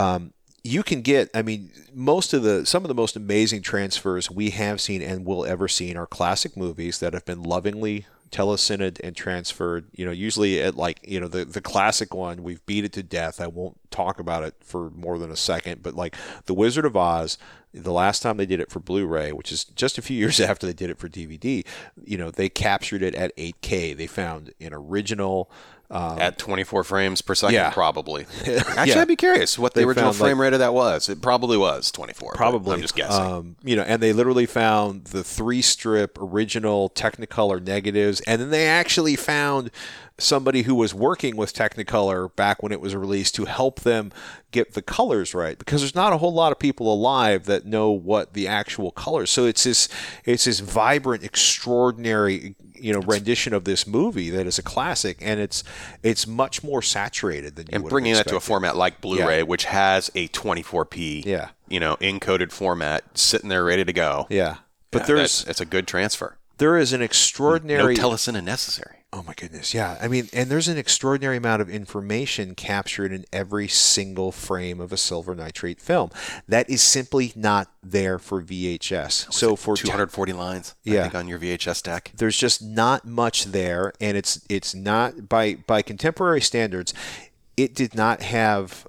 you can get. I mean, some of the most amazing transfers we have seen and will ever see are classic movies that have been lovingly telecined and transferred. Usually at the classic one, we've beat it to death. I won't talk about it for more than a second, but like The Wizard of Oz. The last time they did it for Blu-ray, which is just a few years after they did it for DVD, they captured it at 8K. They found an original at 24 frames per second, yeah. probably. Actually, I'd be curious what the original frame rate of that was. It probably was 24. Probably. I'm just guessing. And they literally found the 3-strip original Technicolor negatives, and then they actually found somebody who was working with Technicolor back when it was released to help them get the colors right, because there's not a whole lot of people alive that know what the actual colors. So it's this vibrant, extraordinary rendition of this movie that is a classic, and it's much more saturated than you would have expected. And bringing that to a format like Blu-ray, which has a 24p, encoded format sitting there ready to go. Yeah, but it's a good transfer. There is an extraordinary no telecine necessary. Oh my goodness, yeah. I mean, and there's an extraordinary amount of information captured in every single frame of a silver nitrate film that is simply not there for VHS. So for 240 lines, I think, on your VHS deck. There's just not much there, and it's not by contemporary standards. It did not have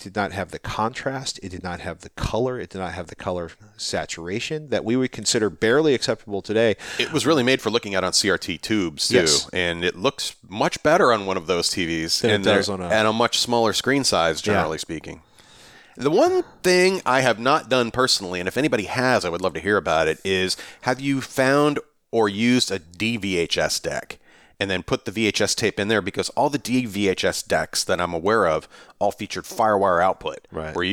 the contrast. It did not have the color. It did not have the color saturation that we would consider barely acceptable today. It was really made for looking at on CRT tubes too, yes. And it looks much better on one of those TVs than it does on a much smaller screen size, generally speaking. The one thing I have not done personally, and if anybody has, I would love to hear about it, is have you found or used a DVHS deck? And then put the VHS tape in there, because all the DVHS decks that I'm aware of all featured FireWire output. Right. Where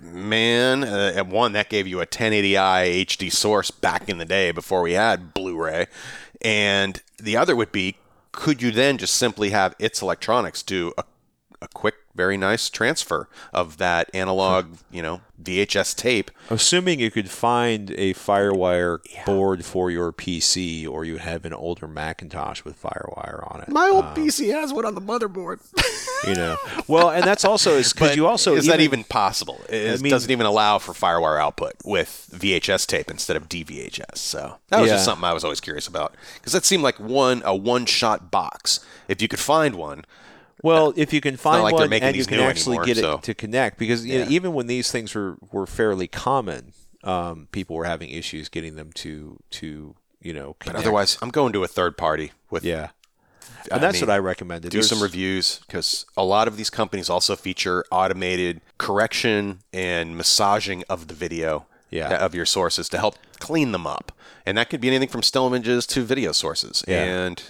at one, that gave you a 1080i HD source back in the day before we had Blu-ray. And the other would be, could you then just simply have It's Electronics do a quick, very nice transfer of that analog, VHS tape. Assuming you could find a FireWire board for your PC, or you have an older Macintosh with FireWire on it. My old PC has one on the motherboard. Well, and that's also because you also is that even possible? It doesn't even allow for FireWire output with VHS tape instead of DVHS. So that was just something I was always curious about, because that seemed like a one-shot box. If you could find one. Well, if you can find like one and you can actually get it to connect, because even when these things were fairly common, people were having issues getting them to connect. But otherwise, I'm going to a third party with. Yeah. And that's what I recommended. Do some reviews, because a lot of these companies also feature automated correction and massaging of the video of your sources to help clean them up. And that could be anything from still images to video sources. Yeah. And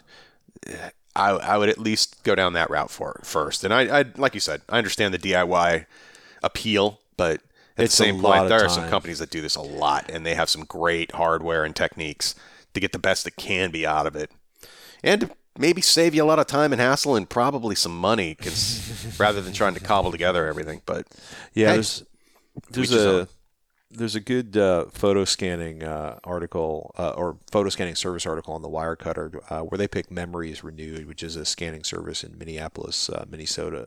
I would at least go down that route first. And I like you said, I understand the DIY appeal, but at the same point, there are some companies that do this a lot, and they have some great hardware and techniques to get the best that can be out of it. And to maybe save you a lot of time and hassle and probably some money, rather than trying to cobble together everything. But yeah, there's a good photo scanning article or photo scanning service article on the Wirecutter where they pick Memories Renewed, which is a scanning service in Minneapolis, Minnesota.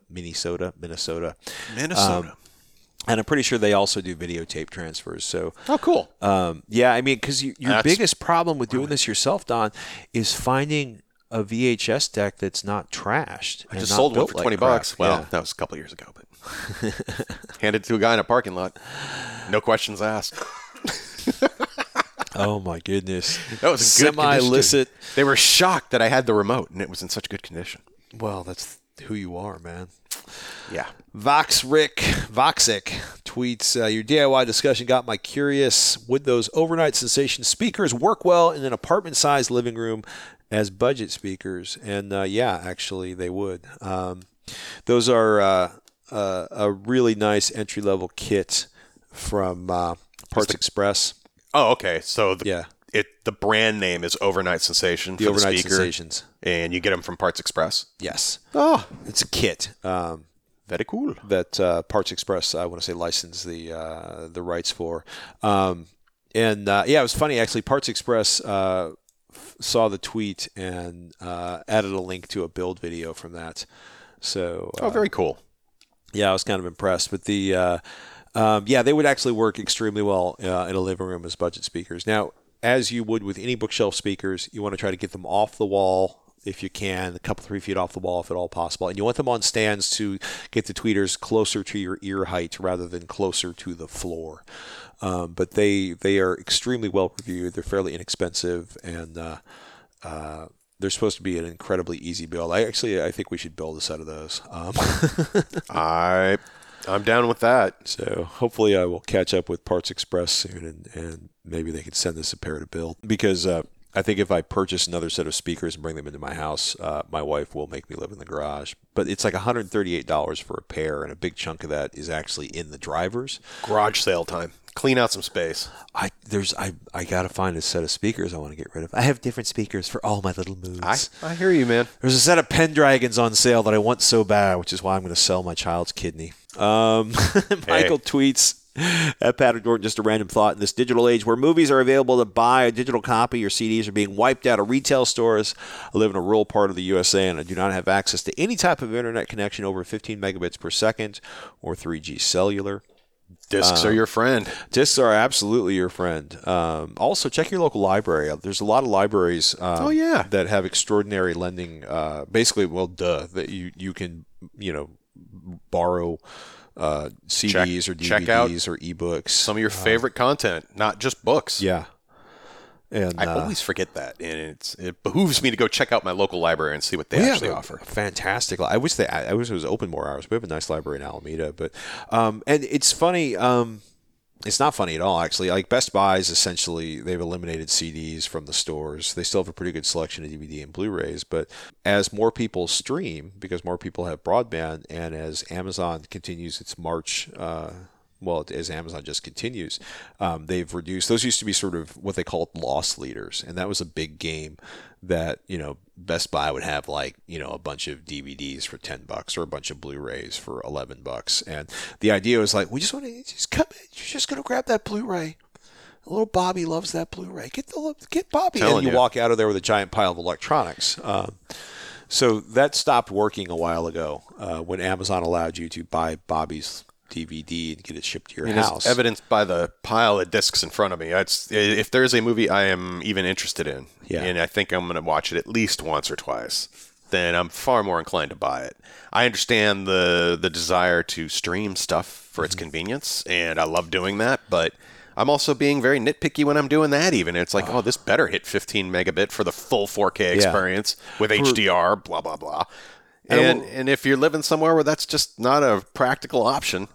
And I'm pretty sure they also do videotape transfers. So, cool. Yeah, I mean, because your biggest problem with doing this yourself, Don, is finding a VHS deck that's not trashed. I just sold one for $20. Well, that was a couple years ago, but handed it to a guy in a parking lot. No questions asked. Oh my goodness! That was semi-illicit. They were shocked that I had the remote and it was in such good condition. Well, that's who you are, man. Yeah. Voxic tweets, your DIY discussion got my curious. Would those Overnight Sensation speakers work well in an apartment-sized living room as budget speakers? And yeah, actually they would. Those are a really nice entry-level kit from Parts Express. Oh, okay. So the brand name is Overnight Sensation. The Overnight Sensations. And you get them from Parts Express? Yes. Oh. It's a kit. Very cool. That Parts Express, I want to say, licensed the rights for. It was funny, actually. Parts Express saw the tweet and added a link to a build video from that. So very cool. Yeah, I was kind of impressed. But they would actually work extremely well in a living room as budget speakers. Now, as you would with any bookshelf speakers, you want to try to get them off the wall if you can, a couple 3 feet off the wall if at all possible. And you want them on stands to get the tweeters closer to your ear height rather than closer to the floor. But they are extremely well reviewed. They're fairly inexpensive, and they're supposed to be an incredibly easy build. I think we should build a set of those. I'm down with that. So hopefully I will catch up with Parts Express soon, and maybe they can send us a pair to build. Because I think if I purchase another set of speakers and bring them into my house, my wife will make me live in the garage. But it's like $138 for a pair, and a big chunk of that is actually in the drivers. Garage sale time. Clean out some space. I got to find a set of speakers I want to get rid of. I have different speakers for all my little moods. I hear you, man. There's a set of Pendragons on sale that I want so bad, which is why I'm going to sell my child's kidney. Michael tweets at Patrick Norton, just a random thought. In this digital age where movies are available to buy a digital copy or CDs are being wiped out of retail stores, I live in a rural part of the USA and I do not have access to any type of internet connection over 15 megabits per second or 3G cellular. Discs are your friend. Discs are absolutely your friend. Also, check your local library. There's a lot of libraries that have extraordinary lending. That you can borrow CDs or DVDs or ebooks. Some of your favorite content, not just books. Yeah. And I always forget that, and it behooves me to go check out my local library and see what they actually offer. Fantastic! I wish it was open more hours. We have a nice library in Alameda, but and it's funny. It's not funny at all, actually. Like Best Buy's essentially they've eliminated CDs from the stores. They still have a pretty good selection of DVD and Blu-rays, but as more people stream, because more people have broadband, and as Amazon continues its march. As Amazon just continues, they've reduced. Those used to be sort of what they called loss leaders, and that was a big game that Best Buy would have a bunch of DVDs for $10 or a bunch of Blu-rays for $11, and the idea was like, we just want to come in. You're just gonna grab that Blu-ray. Little Bobby loves that Blu-ray. Get Bobby, and you walk out of there with a giant pile of electronics. So that stopped working a while ago when Amazon allowed you to buy Bobby's DVD and get it shipped to your house. It's evidenced by the pile of discs in front of me. If there's a movie I am even interested in, and I think I'm going to watch it at least once or twice, then I'm far more inclined to buy it. I understand the desire to stream stuff for its convenience, and I love doing that, but I'm also being very nitpicky when I'm doing that even. It's like, this better hit 15 megabit for the full 4K experience with HDR, blah, blah, blah. And if you're living somewhere where that's just not a practical option,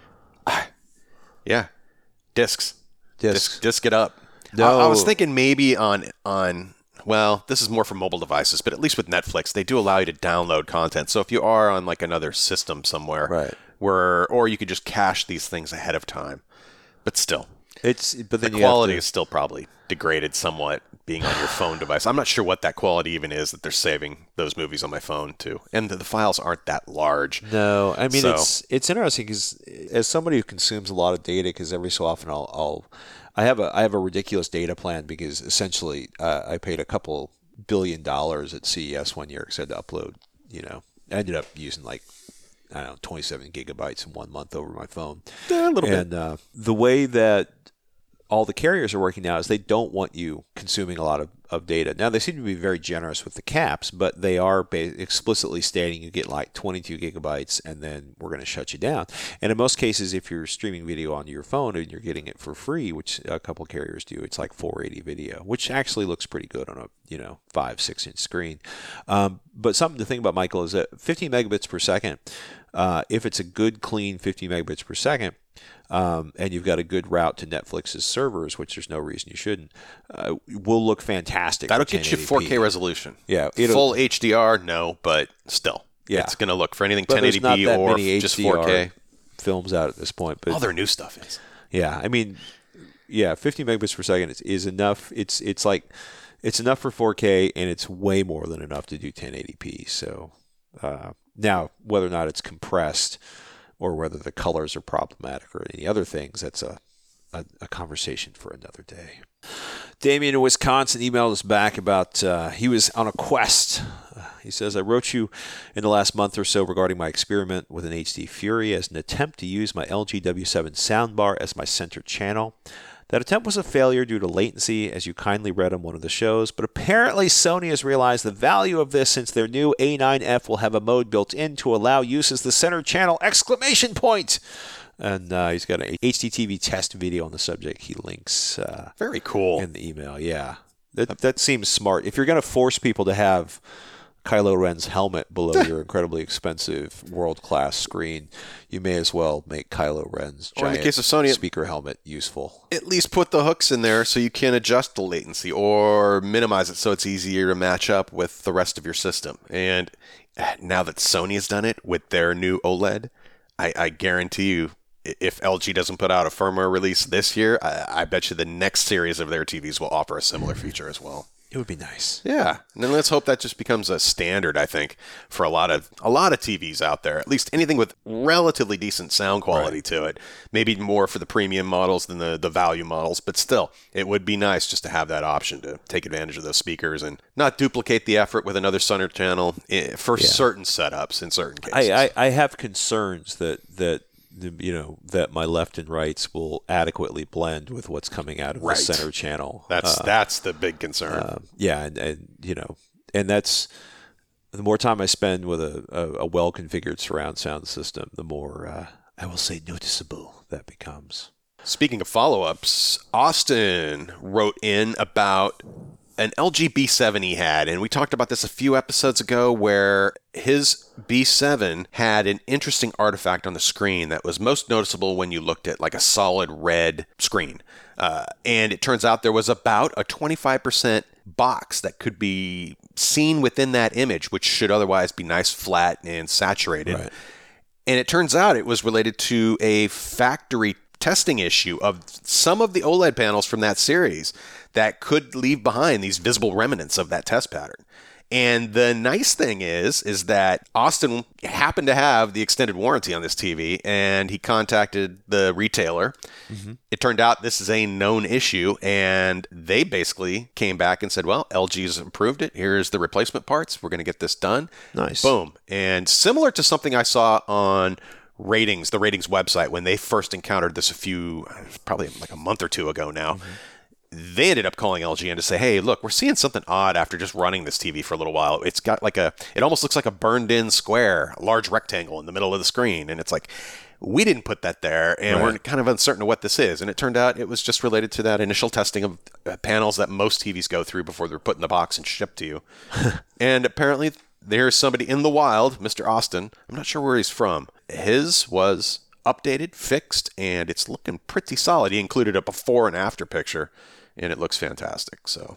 discs it up. No. I was thinking maybe on this is more for mobile devices, but at least with Netflix, they do allow you to download content. So if you are on like another system somewhere, right, or you could just cache these things ahead of time, but still, the quality is still probably degraded somewhat being on your phone device. I'm not sure what that quality even is that they're saving those movies on my phone to, and the files aren't that large. No, I mean it's interesting because as somebody who consumes a lot of data, because every so often I have a ridiculous data plan because essentially I paid a couple $1 billion at CES one year because I had to upload. I ended up using 27 gigabytes in 1 month over my phone. A little bit. And the way that all the carriers are working now is they don't want you consuming a lot of data. Now, they seem to be very generous with the caps, but they are explicitly stating you get 22 gigabytes and then we're going to shut you down. And in most cases, if you're streaming video onto your phone and you're getting it for free, which a couple carriers do, it's like 480 video, which actually looks pretty good on a 5-6 inch screen. But something to think about, Michael, is that 15 megabits per second, if it's a good, clean 50 megabits per second, and you've got a good route to Netflix's servers, which there's no reason you shouldn't, will look fantastic. That'll get you 4K resolution. Yeah. Full HDR, no, but still. Yeah. It's going to look for anything but 1080p or just HDR 4K. Films out at this point. But all their new stuff is. Yeah. I mean, 50 megabits per second is enough. It's enough for 4K, and it's way more than enough to do 1080p. So now, whether or not it's compressed or whether the colors are problematic or any other things, that's a conversation for another day. Damien in Wisconsin emailed us back about he was on a quest. He says, I wrote you in the last month or so regarding my experiment with an HD Fury as an attempt to use my LG W7 soundbar as my center channel. That attempt was a failure due to latency, as you kindly read on one of the shows, but apparently Sony has realized the value of this since their new A9F will have a mode built in to allow use as the center channel! And he's got an HDTV test video on the subject. He links very cool in the email. Yeah, that seems smart. If you're going to force people to have Kylo Ren's helmet below your incredibly expensive world-class screen, you may as well make Kylo Ren's giant, in the case of Sony, speaker helmet useful. At least put the hooks in there so you can adjust the latency or minimize it so it's easier to match up with the rest of your system. And now that Sony has done it with their new OLED, I guarantee you, if LG doesn't put out a firmware release this year, I bet you the next series of their TVs will offer a similar feature as well. It would be nice. Yeah. And then let's hope that just becomes a standard, I think, for a lot of TVs out there. At least anything with relatively decent sound quality to it. Maybe more for the premium models than the value models, but still, it would be nice just to have that option to take advantage of those speakers and not duplicate the effort with another center channel for certain setups in certain cases. I have concerns that my left and rights will adequately blend with what's coming out of the center channel. That's the big concern. And that's the more time I spend with a well-configured surround sound system, the more I will say noticeable that becomes. Speaking of follow-ups, Austin wrote in about an LG B7 he had, and we talked about this a few episodes ago, where his B7 had an interesting artifact on the screen that was most noticeable when you looked at like a solid red screen. And it turns out there was about a 25% box that could be seen within that image, which should otherwise be nice, flat, and saturated. Right. And it turns out it was related to a factory testing issue of some of the OLED panels from that series that could leave behind these visible remnants of that test pattern. And the nice thing is that Austin happened to have the extended warranty on this TV, and he contacted the retailer. Mm-hmm. It turned out this is a known issue, and they basically came back and said, well, LG's improved it. Here's the replacement parts. We're going to get this done. Nice. Boom. And similar to something I saw on the ratings website when they first encountered this probably like a month or two ago now. Mm-hmm. They ended up calling LG in to say, hey, look, we're seeing something odd after just running this TV for a little while. It's got it almost looks like a burned in square, a large rectangle in the middle of the screen. And it's like, we didn't put that there, and we're kind of uncertain of what this is. And it turned out it was just related to that initial testing of panels that most TVs go through before they're put in the box and shipped to you. And apparently there's somebody in the wild, Mr. Austin. I'm not sure where he's from. His was updated, fixed, and it's looking pretty solid. He included a before and after picture, and it looks fantastic. So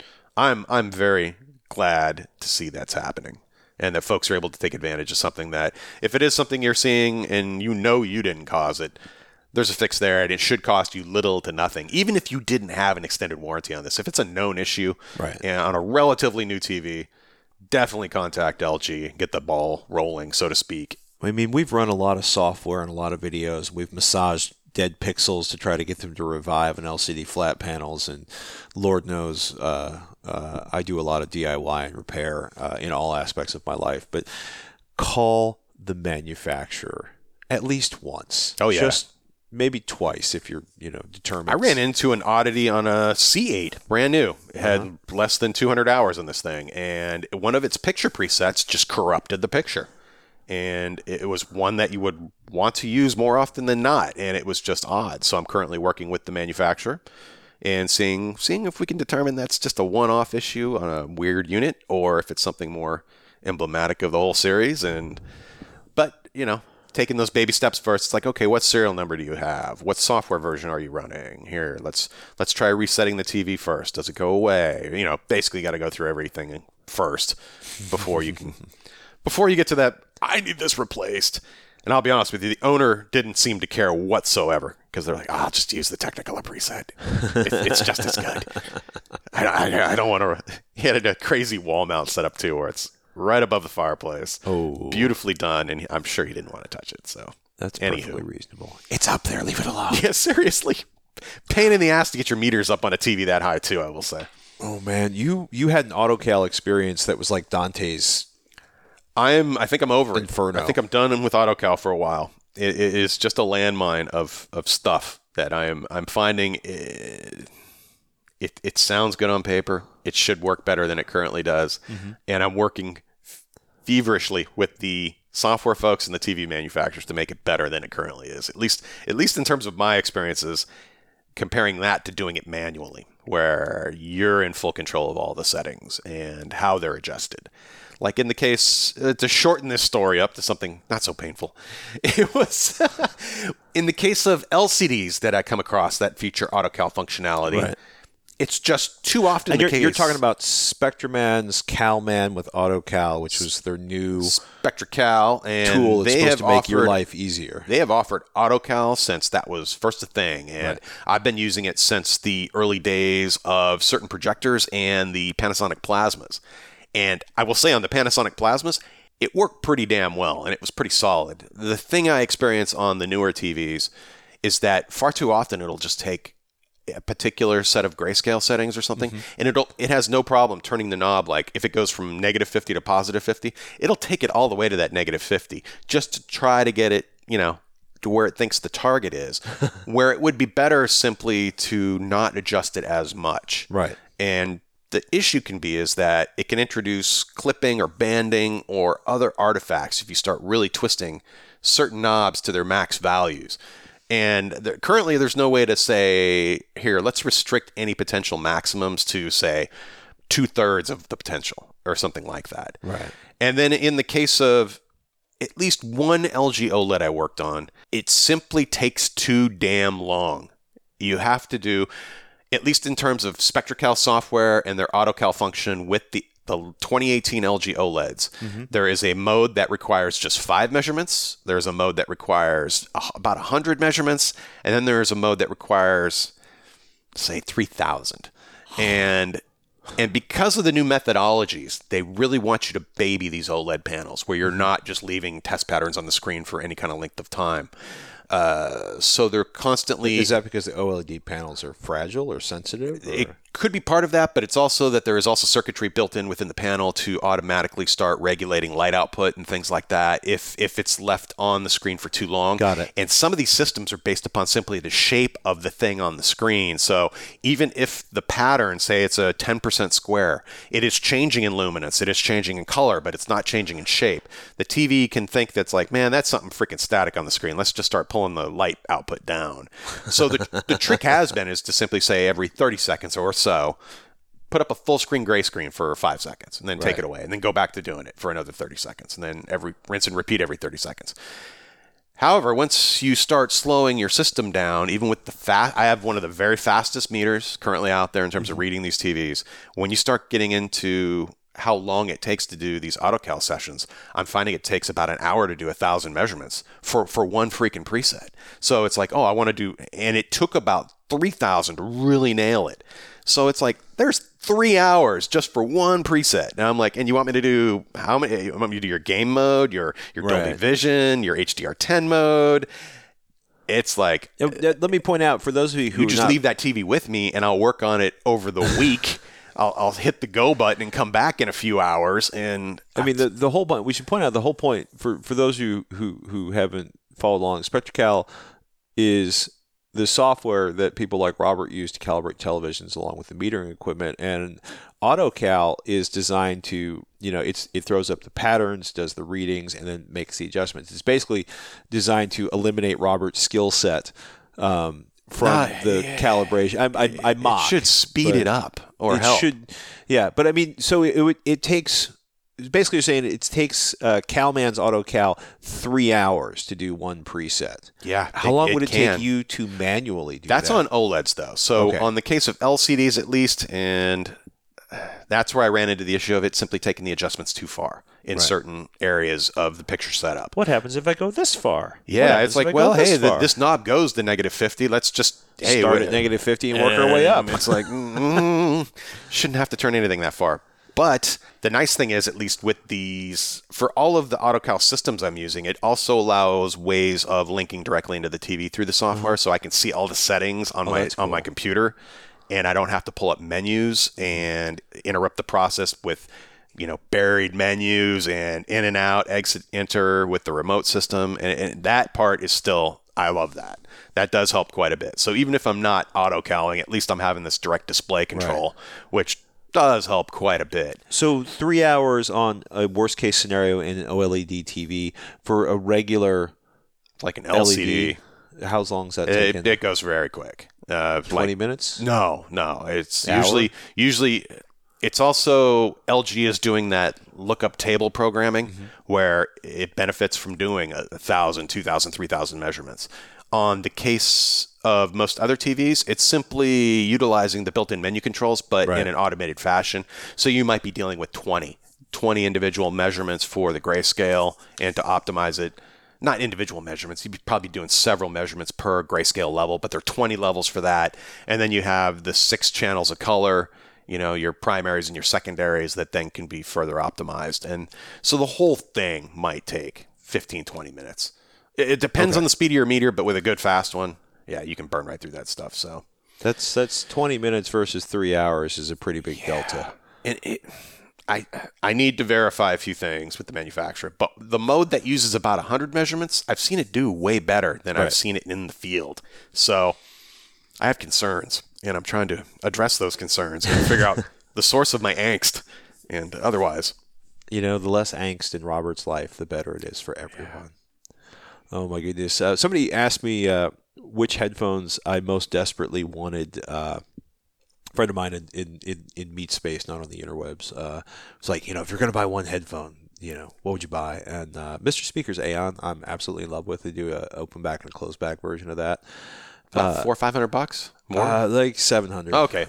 I'm very glad to see that's happening, and that folks are able to take advantage of something that, if it is something you're seeing and you know you didn't cause it, there's a fix there, and it should cost you little to nothing, even if you didn't have an extended warranty on this. If it's a known issue and on a relatively new TV, definitely contact LG and get the ball rolling, so to speak. I mean, we've run a lot of software and a lot of videos. We've massaged dead pixels to try to get them to revive on LCD flat panels, and Lord knows I do a lot of DIY and repair in all aspects of my life. But call the manufacturer at least once. Oh, yeah. Just maybe twice if you're determined. I ran into an oddity on a C8, brand new. It had less than 200 hours on this thing, and one of its picture presets just corrupted the picture. And it was one that you would want to use more often than not, and it was just odd. So I'm currently working with the manufacturer and seeing if we can determine that's just a one-off issue on a weird unit, or if it's something more emblematic of the whole series. But taking those baby steps first. It's like, okay, what serial number do you have? What software version are you running? Here, let's try resetting the TV first. Does it go away? Basically, got to go through everything first before you get to that. I need this replaced. And I'll be honest with you, the owner didn't seem to care whatsoever, because they're like, I'll just use the Technicolor preset. It's just as good. I don't want to. He had a crazy wall mount set up too, where it's right above the fireplace. Oh, beautifully done, and I'm sure he didn't want to touch it. So that's perfectly reasonable. It's up there. Leave it alone. Yeah, seriously. pain in the ass to get your meters up on a TV that high too, I will say. Oh man, you had an AutoCal experience that was like Dante's. I think I'm over Inferno. it. I think I'm done with AutoCal for a while. It is just a landmine of stuff that I'm finding. It sounds good on paper. It should work better than it currently does, and I'm working feverishly with the software folks and the TV manufacturers to make it better than it currently is. At least in terms of my experiences, comparing that to doing it manually, where you're in full control of all the settings and how they're adjusted. Like in the case, to shorten this story up to something not so painful, it was in the case of LCDs that I come across that feature AutoCal functionality. Right. It's just too often the case. You're talking about Spectraman's CalMan with AutoCal, which was their new SpectraCal and tool that's supposed to make your life easier. They have offered AutoCal since that was first a thing, and I've been using it since the early days of certain projectors and the Panasonic Plasmas. And I will say on the Panasonic Plasmas, it worked pretty damn well, and it was pretty solid. The thing I experience on the newer TVs is that far too often it'll just take a particular set of grayscale settings or something, and it has no problem turning the knob. Like if it goes from -50 to +50, it'll take it all the way to that -50 just to try to get it, to where it thinks the target is, where it would be better simply to not adjust it as much. Right. And the issue can be is that it can introduce clipping or banding or other artifacts if you start really twisting certain knobs to their max values. And currently there's no way to say, here, let's restrict any potential maximums to, say, 2/3 of the potential or something like that. Right. And then in the case of at least one LG OLED I worked on, it simply takes too damn long. You have to do, at least in terms of SpectraCal software and their AutoCal function with the 2018 LG OLEDs, there is a mode that requires just 5 measurements. There's a mode that requires about 100 measurements. And then there's a mode that requires, say, 3,000. And because of the new methodologies, they really want you to baby these OLED panels where you're not just leaving test patterns on the screen for any kind of length of time. So they're constantly... Is that because the OLED panels are fragile or sensitive? Or? It could be part of that, but it's also that there is also circuitry built in within the panel to automatically start regulating light output and things like that if it's left on the screen for too long. Got it. And some of these systems are based upon simply the shape of the thing on the screen. So even if the pattern, say it's a 10% square, it is changing in luminance, it is changing in color, but it's not changing in shape. The TV can think that's like, man, that's something freaking static on the screen. Let's just start pulling the light output down. So the trick has been is to simply say every 30 seconds or so, put up a full screen gray screen for 5 seconds and then take it away and then go back to doing it for another 30 seconds and then rinse and repeat every 30 seconds. However, once you start slowing your system down, even with I have one of the very fastest meters currently out there in terms of reading these TVs. When you start getting into how long it takes to do these AutoCal sessions, I'm finding it takes about an hour to do 1,000 measurements for one freaking preset. So it's like, I want to do, and it took about 3,000 to really nail it. So it's like, there's 3 hours just for one preset. Now I'm like, and you want me to do how many? You want me to do your game mode, your Dolby Vision, your HDR10 mode? It's like, let me point out for those of you who just leave that TV with me, and I'll work on it over the week. I'll hit the go button and come back in a few hours. And I mean, the whole point, we should point out the whole point for those of you who haven't followed along, SpectraCal is the software that people like Robert use to calibrate televisions along with the metering equipment. And AutoCal is designed to, it throws up the patterns, does the readings, and then makes the adjustments. It's basically designed to eliminate Robert's skill set from the calibration. I mock. It should speed it up or help. But I mean, so it takes... Basically, you're saying it takes CalMan's AutoCal 3 hours to do one preset. Yeah. How long would it take you to manually do that? That's on OLEDs, though. So on the case of LCDs, at least, and that's where I ran into the issue of it simply taking the adjustments too far in certain areas of the picture setup. What happens if I go this far? Yeah, it's like, well, hey, this knob goes to -50. Let's just start at -50 and work our way up. It's like, shouldn't have to turn anything that far. But the nice thing is, at least with these, for all of the AutoCal systems I'm using, it also allows ways of linking directly into the TV through the software, so I can see all the settings on my computer, and I don't have to pull up menus and interrupt the process with buried menus and in and out, exit, enter with the remote system. And that part is still, I love that. That does help quite a bit. So even if I'm not auto-calling, at least I'm having this direct display control, which does help quite a bit. So 3 hours on a worst case scenario in an OLED TV for a regular, like an LCD. How long does that take? It goes very quick. 20 minutes? No. It's usually. It's also, LG is doing that lookup table programming where it benefits from doing 1,000, 2,000, 3,000 measurements. On the case of most other TVs, it's simply utilizing the built-in menu controls, but in an automated fashion. So you might be dealing with 20 individual measurements for the grayscale, and to optimize it, not individual measurements, you'd be probably doing several measurements per grayscale level, but there are 20 levels for that. And then you have the 6 channels of color, your primaries and your secondaries that then can be further optimized. And so the whole thing might take 15, 20 minutes. It depends on the speed of your meter, but with a good fast one, you can burn right through that stuff. So that's 20 minutes versus 3 hours is a pretty big delta. And I need to verify a few things with the manufacturer, but the mode that uses about 100 measurements, I've seen it do way better than I've seen it in the field. So I have concerns, and I'm trying to address those concerns and figure out the source of my angst and otherwise. The less angst in Robert's life, the better it is for everyone. Oh, my goodness. Somebody asked me which headphones I most desperately wanted. A friend of mine in Meat Space, not on the interwebs, was like, if you're going to buy one headphone, what would you buy? And Mr. Speaker's Aeon, I'm absolutely in love with. They do an open back and a closed back version of that. About $400 or $500 more? Like 700. Okay.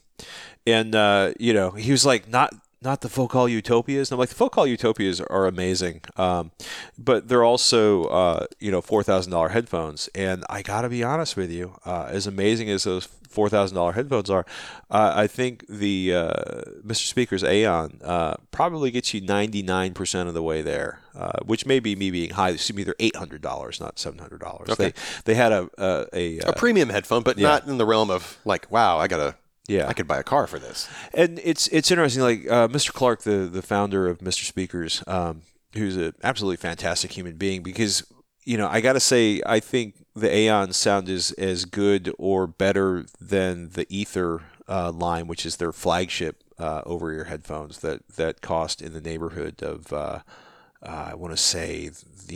And he was like, not the Focal Utopias. And I'm like, the Focal Utopias are amazing. But they're also, $4,000 headphones. And I got to be honest with you, as amazing as those $4,000 headphones are, I think the Mr. Speaker's Aeon probably gets you 99% of the way there, which may be me being high. It's either $800, not $700. Okay. They had a premium headphone, but not in the realm of like, wow, I could buy a car for this. And it's interesting, like Mr. Clark, the founder of Mr. Speakers, who's an absolutely fantastic human being, because, I got to say, I think the Aeon sound is as good or better than the Ether line, which is their flagship over-ear headphones that cost in the neighborhood of, I want to say,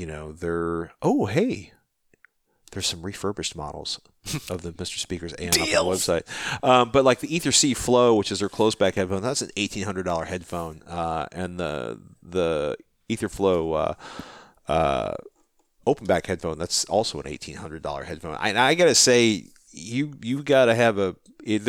there's some refurbished models of the Mr. Speaker's Aeon on the website. But like the Ether C Flow, which is their closed-back headphone, that's an $1,800 headphone. And the Ether Flow open-back headphone, that's also an $1,800 headphone. I got to say, you got to have those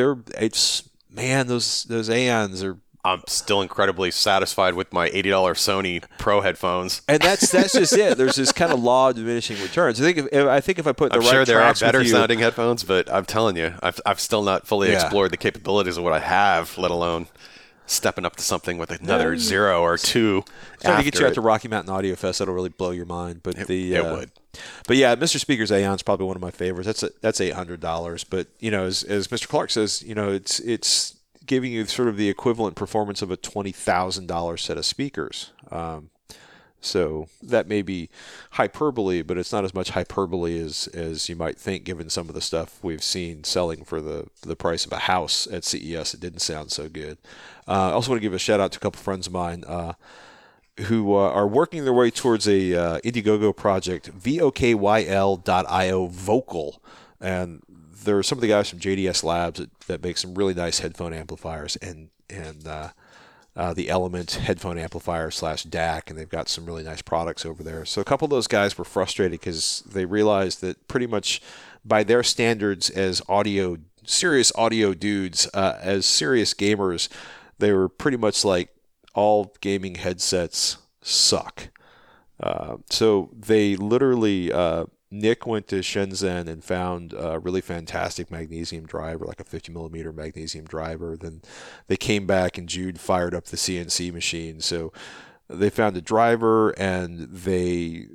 Aeons are... I'm still incredibly satisfied with my $80 Sony Pro headphones, and that's just it. There's this kind of law of diminishing returns. I think if I put the right tracks with you, I'm sure there are better sounding headphones, but I'm telling you, I've still not fully explored the capabilities of what I have, let alone stepping up to something with another 0 or 2. Trying to get you out to Rocky Mountain Audio Fest, that'll really blow your mind. But it would. But yeah, Mr. Speaker's Aeon is probably one of my favorites. That's $800. But as Mr. Clark says, it's giving you sort of the equivalent performance of a $20,000 set of speakers. So that may be hyperbole, but it's not as much hyperbole as you might think, given some of the stuff we've seen selling for the price of a house at CES. It didn't sound so good. I also want to give a shout out to a couple friends of mine who are working their way towards a Indiegogo project, VOKYL.io Vocal. And there are some of the guys from JDS Labs that make some really nice headphone amplifiers and the Element headphone amplifier / DAC, and they've got some really nice products over there. So a couple of those guys were frustrated because they realized that pretty much by their standards as serious audio dudes, as serious gamers, they were pretty much like all gaming headsets suck. So they literally Nick went to Shenzhen and found a really fantastic magnesium driver, like a 50 millimeter magnesium driver. Then they came back and Jude fired up the CNC machine. So they found a driver, and they,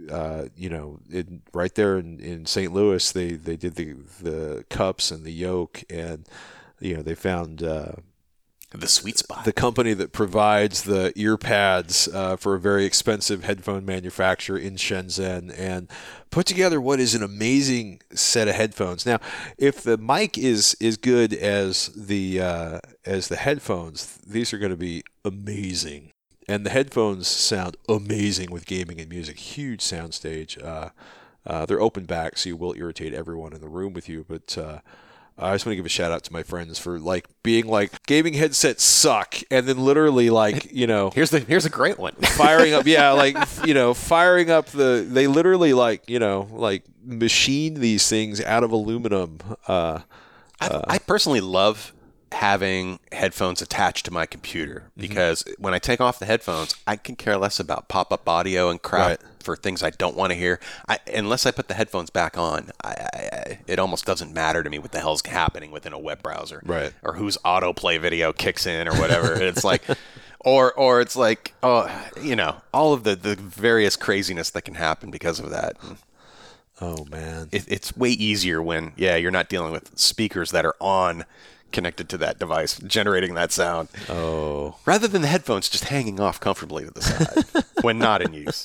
right there in St. Louis, they did the cups and the yoke, and they found the sweet spot. The company that provides the ear pads for a very expensive headphone manufacturer in Shenzhen, and put together what is an amazing set of headphones. Now, if the mic is good as the headphones, these are going to be amazing. And the headphones sound amazing with gaming and music. Huge soundstage. They're open back, so you will irritate everyone in the room with you, but I just want to give a shout out to my friends for being gaming headsets suck, and then literally here's a great one. Firing up, firing up they literally machine these things out of aluminum. I personally love having headphones attached to my computer, because when I take off the headphones, I can care less about pop-up audio and crap for things I don't want to hear. Unless I put the headphones back on, it almost doesn't matter to me what the hell's happening within a web browser, right? Or whose autoplay video kicks in or whatever. It's like, or it's like, all of the various craziness that can happen because of that. Oh man, it's way easier when you're not dealing with speakers that are on, connected to that device, generating that sound. Oh. Rather than the headphones just hanging off comfortably to the side when not in use.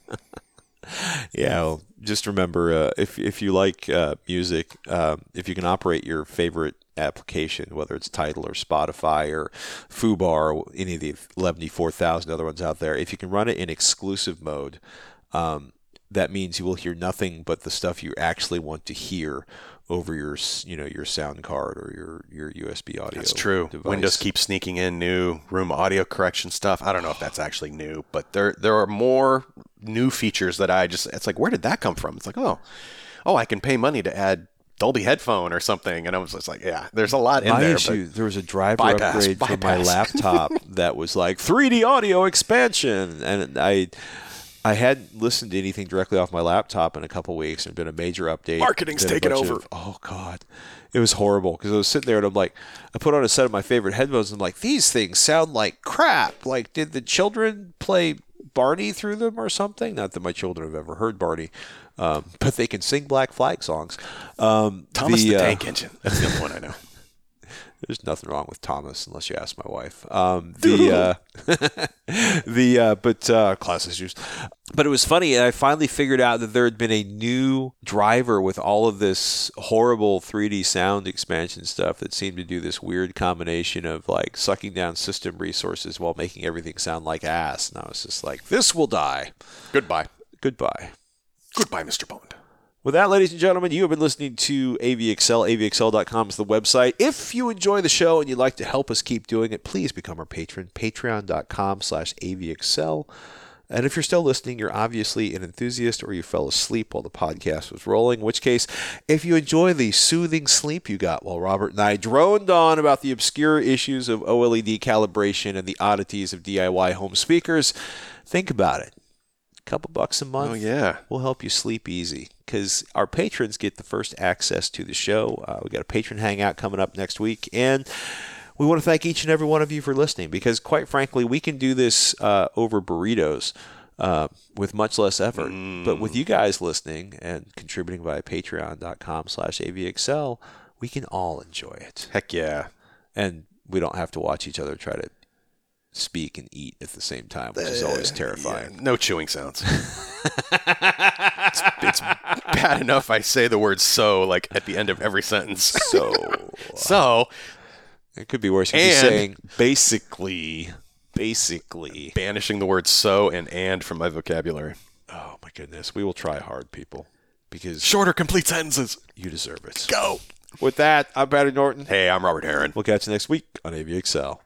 Yeah, well, just remember, if you like music, if you can operate your favorite application, whether it's Tidal or Spotify or Fubar or any of the 74,000 other ones out there, if you can run it in exclusive mode, that means you will hear nothing but the stuff you actually want to hear over your sound card or your USB audio. That's true. Device. Windows keeps sneaking in new room audio correction stuff. I don't know if that's actually new, but there are more new features that it's like, where did that come from? It's like, oh, I can pay money to add Dolby headphone or something, and I was just like, there's a lot in there. There was a driver upgrade for my laptop that was like 3D audio expansion, and I hadn't listened to anything directly off my laptop in a couple weeks, and been a major update. Marketing's taken over. Oh God, it was horrible, because I was sitting there and I'm like, I put on a set of my favorite headphones, and I'm like, these things sound like crap. Like, did the children play Barney through them or something? Not that my children have ever heard Barney, but they can sing Black Flag songs. Thomas the Tank Engine. That's the only one I know. There's nothing wrong with Thomas, unless you ask my wife. Class issues. But it was funny, and I finally figured out that there had been a new driver with all of this horrible 3D sound expansion stuff that seemed to do this weird combination of sucking down system resources while making everything sound like ass. And I was just like, this will die. Goodbye. Goodbye, Mr. Bond. With that, ladies and gentlemen, you have been listening to AVXL. AVXL.com is the website. If you enjoy the show and you'd like to help us keep doing it, please become our patron. Patreon.com/AVXL. And if you're still listening, you're obviously an enthusiast, or you fell asleep while the podcast was rolling, in which case, if you enjoy the soothing sleep you got while Robert and I droned on about the obscure issues of OLED calibration and the oddities of DIY home speakers, think about it. Couple bucks a month. Oh, yeah. We'll help you sleep easy, because our patrons get the first access to the show. We got a patron hangout coming up next week, and we want to thank each and every one of you for listening, because quite frankly, we can do this over burritos with much less effort. But with you guys listening and contributing via patreon.com/AVXL, we can all enjoy it. Heck yeah. And we don't have to watch each other try to speak and eat at the same time, which is always terrifying. Yeah, no chewing sounds. it's bad enough I say the word "so" at the end of every sentence. So it could be worse. You could be saying basically banishing the word "so" and from my vocabulary. Oh my goodness, we will try hard, people, because shorter, complete sentences. You deserve it. Go. With that, I'm Patty Norton. Hey, I'm Robert Heron. We'll catch you next week on AVXL.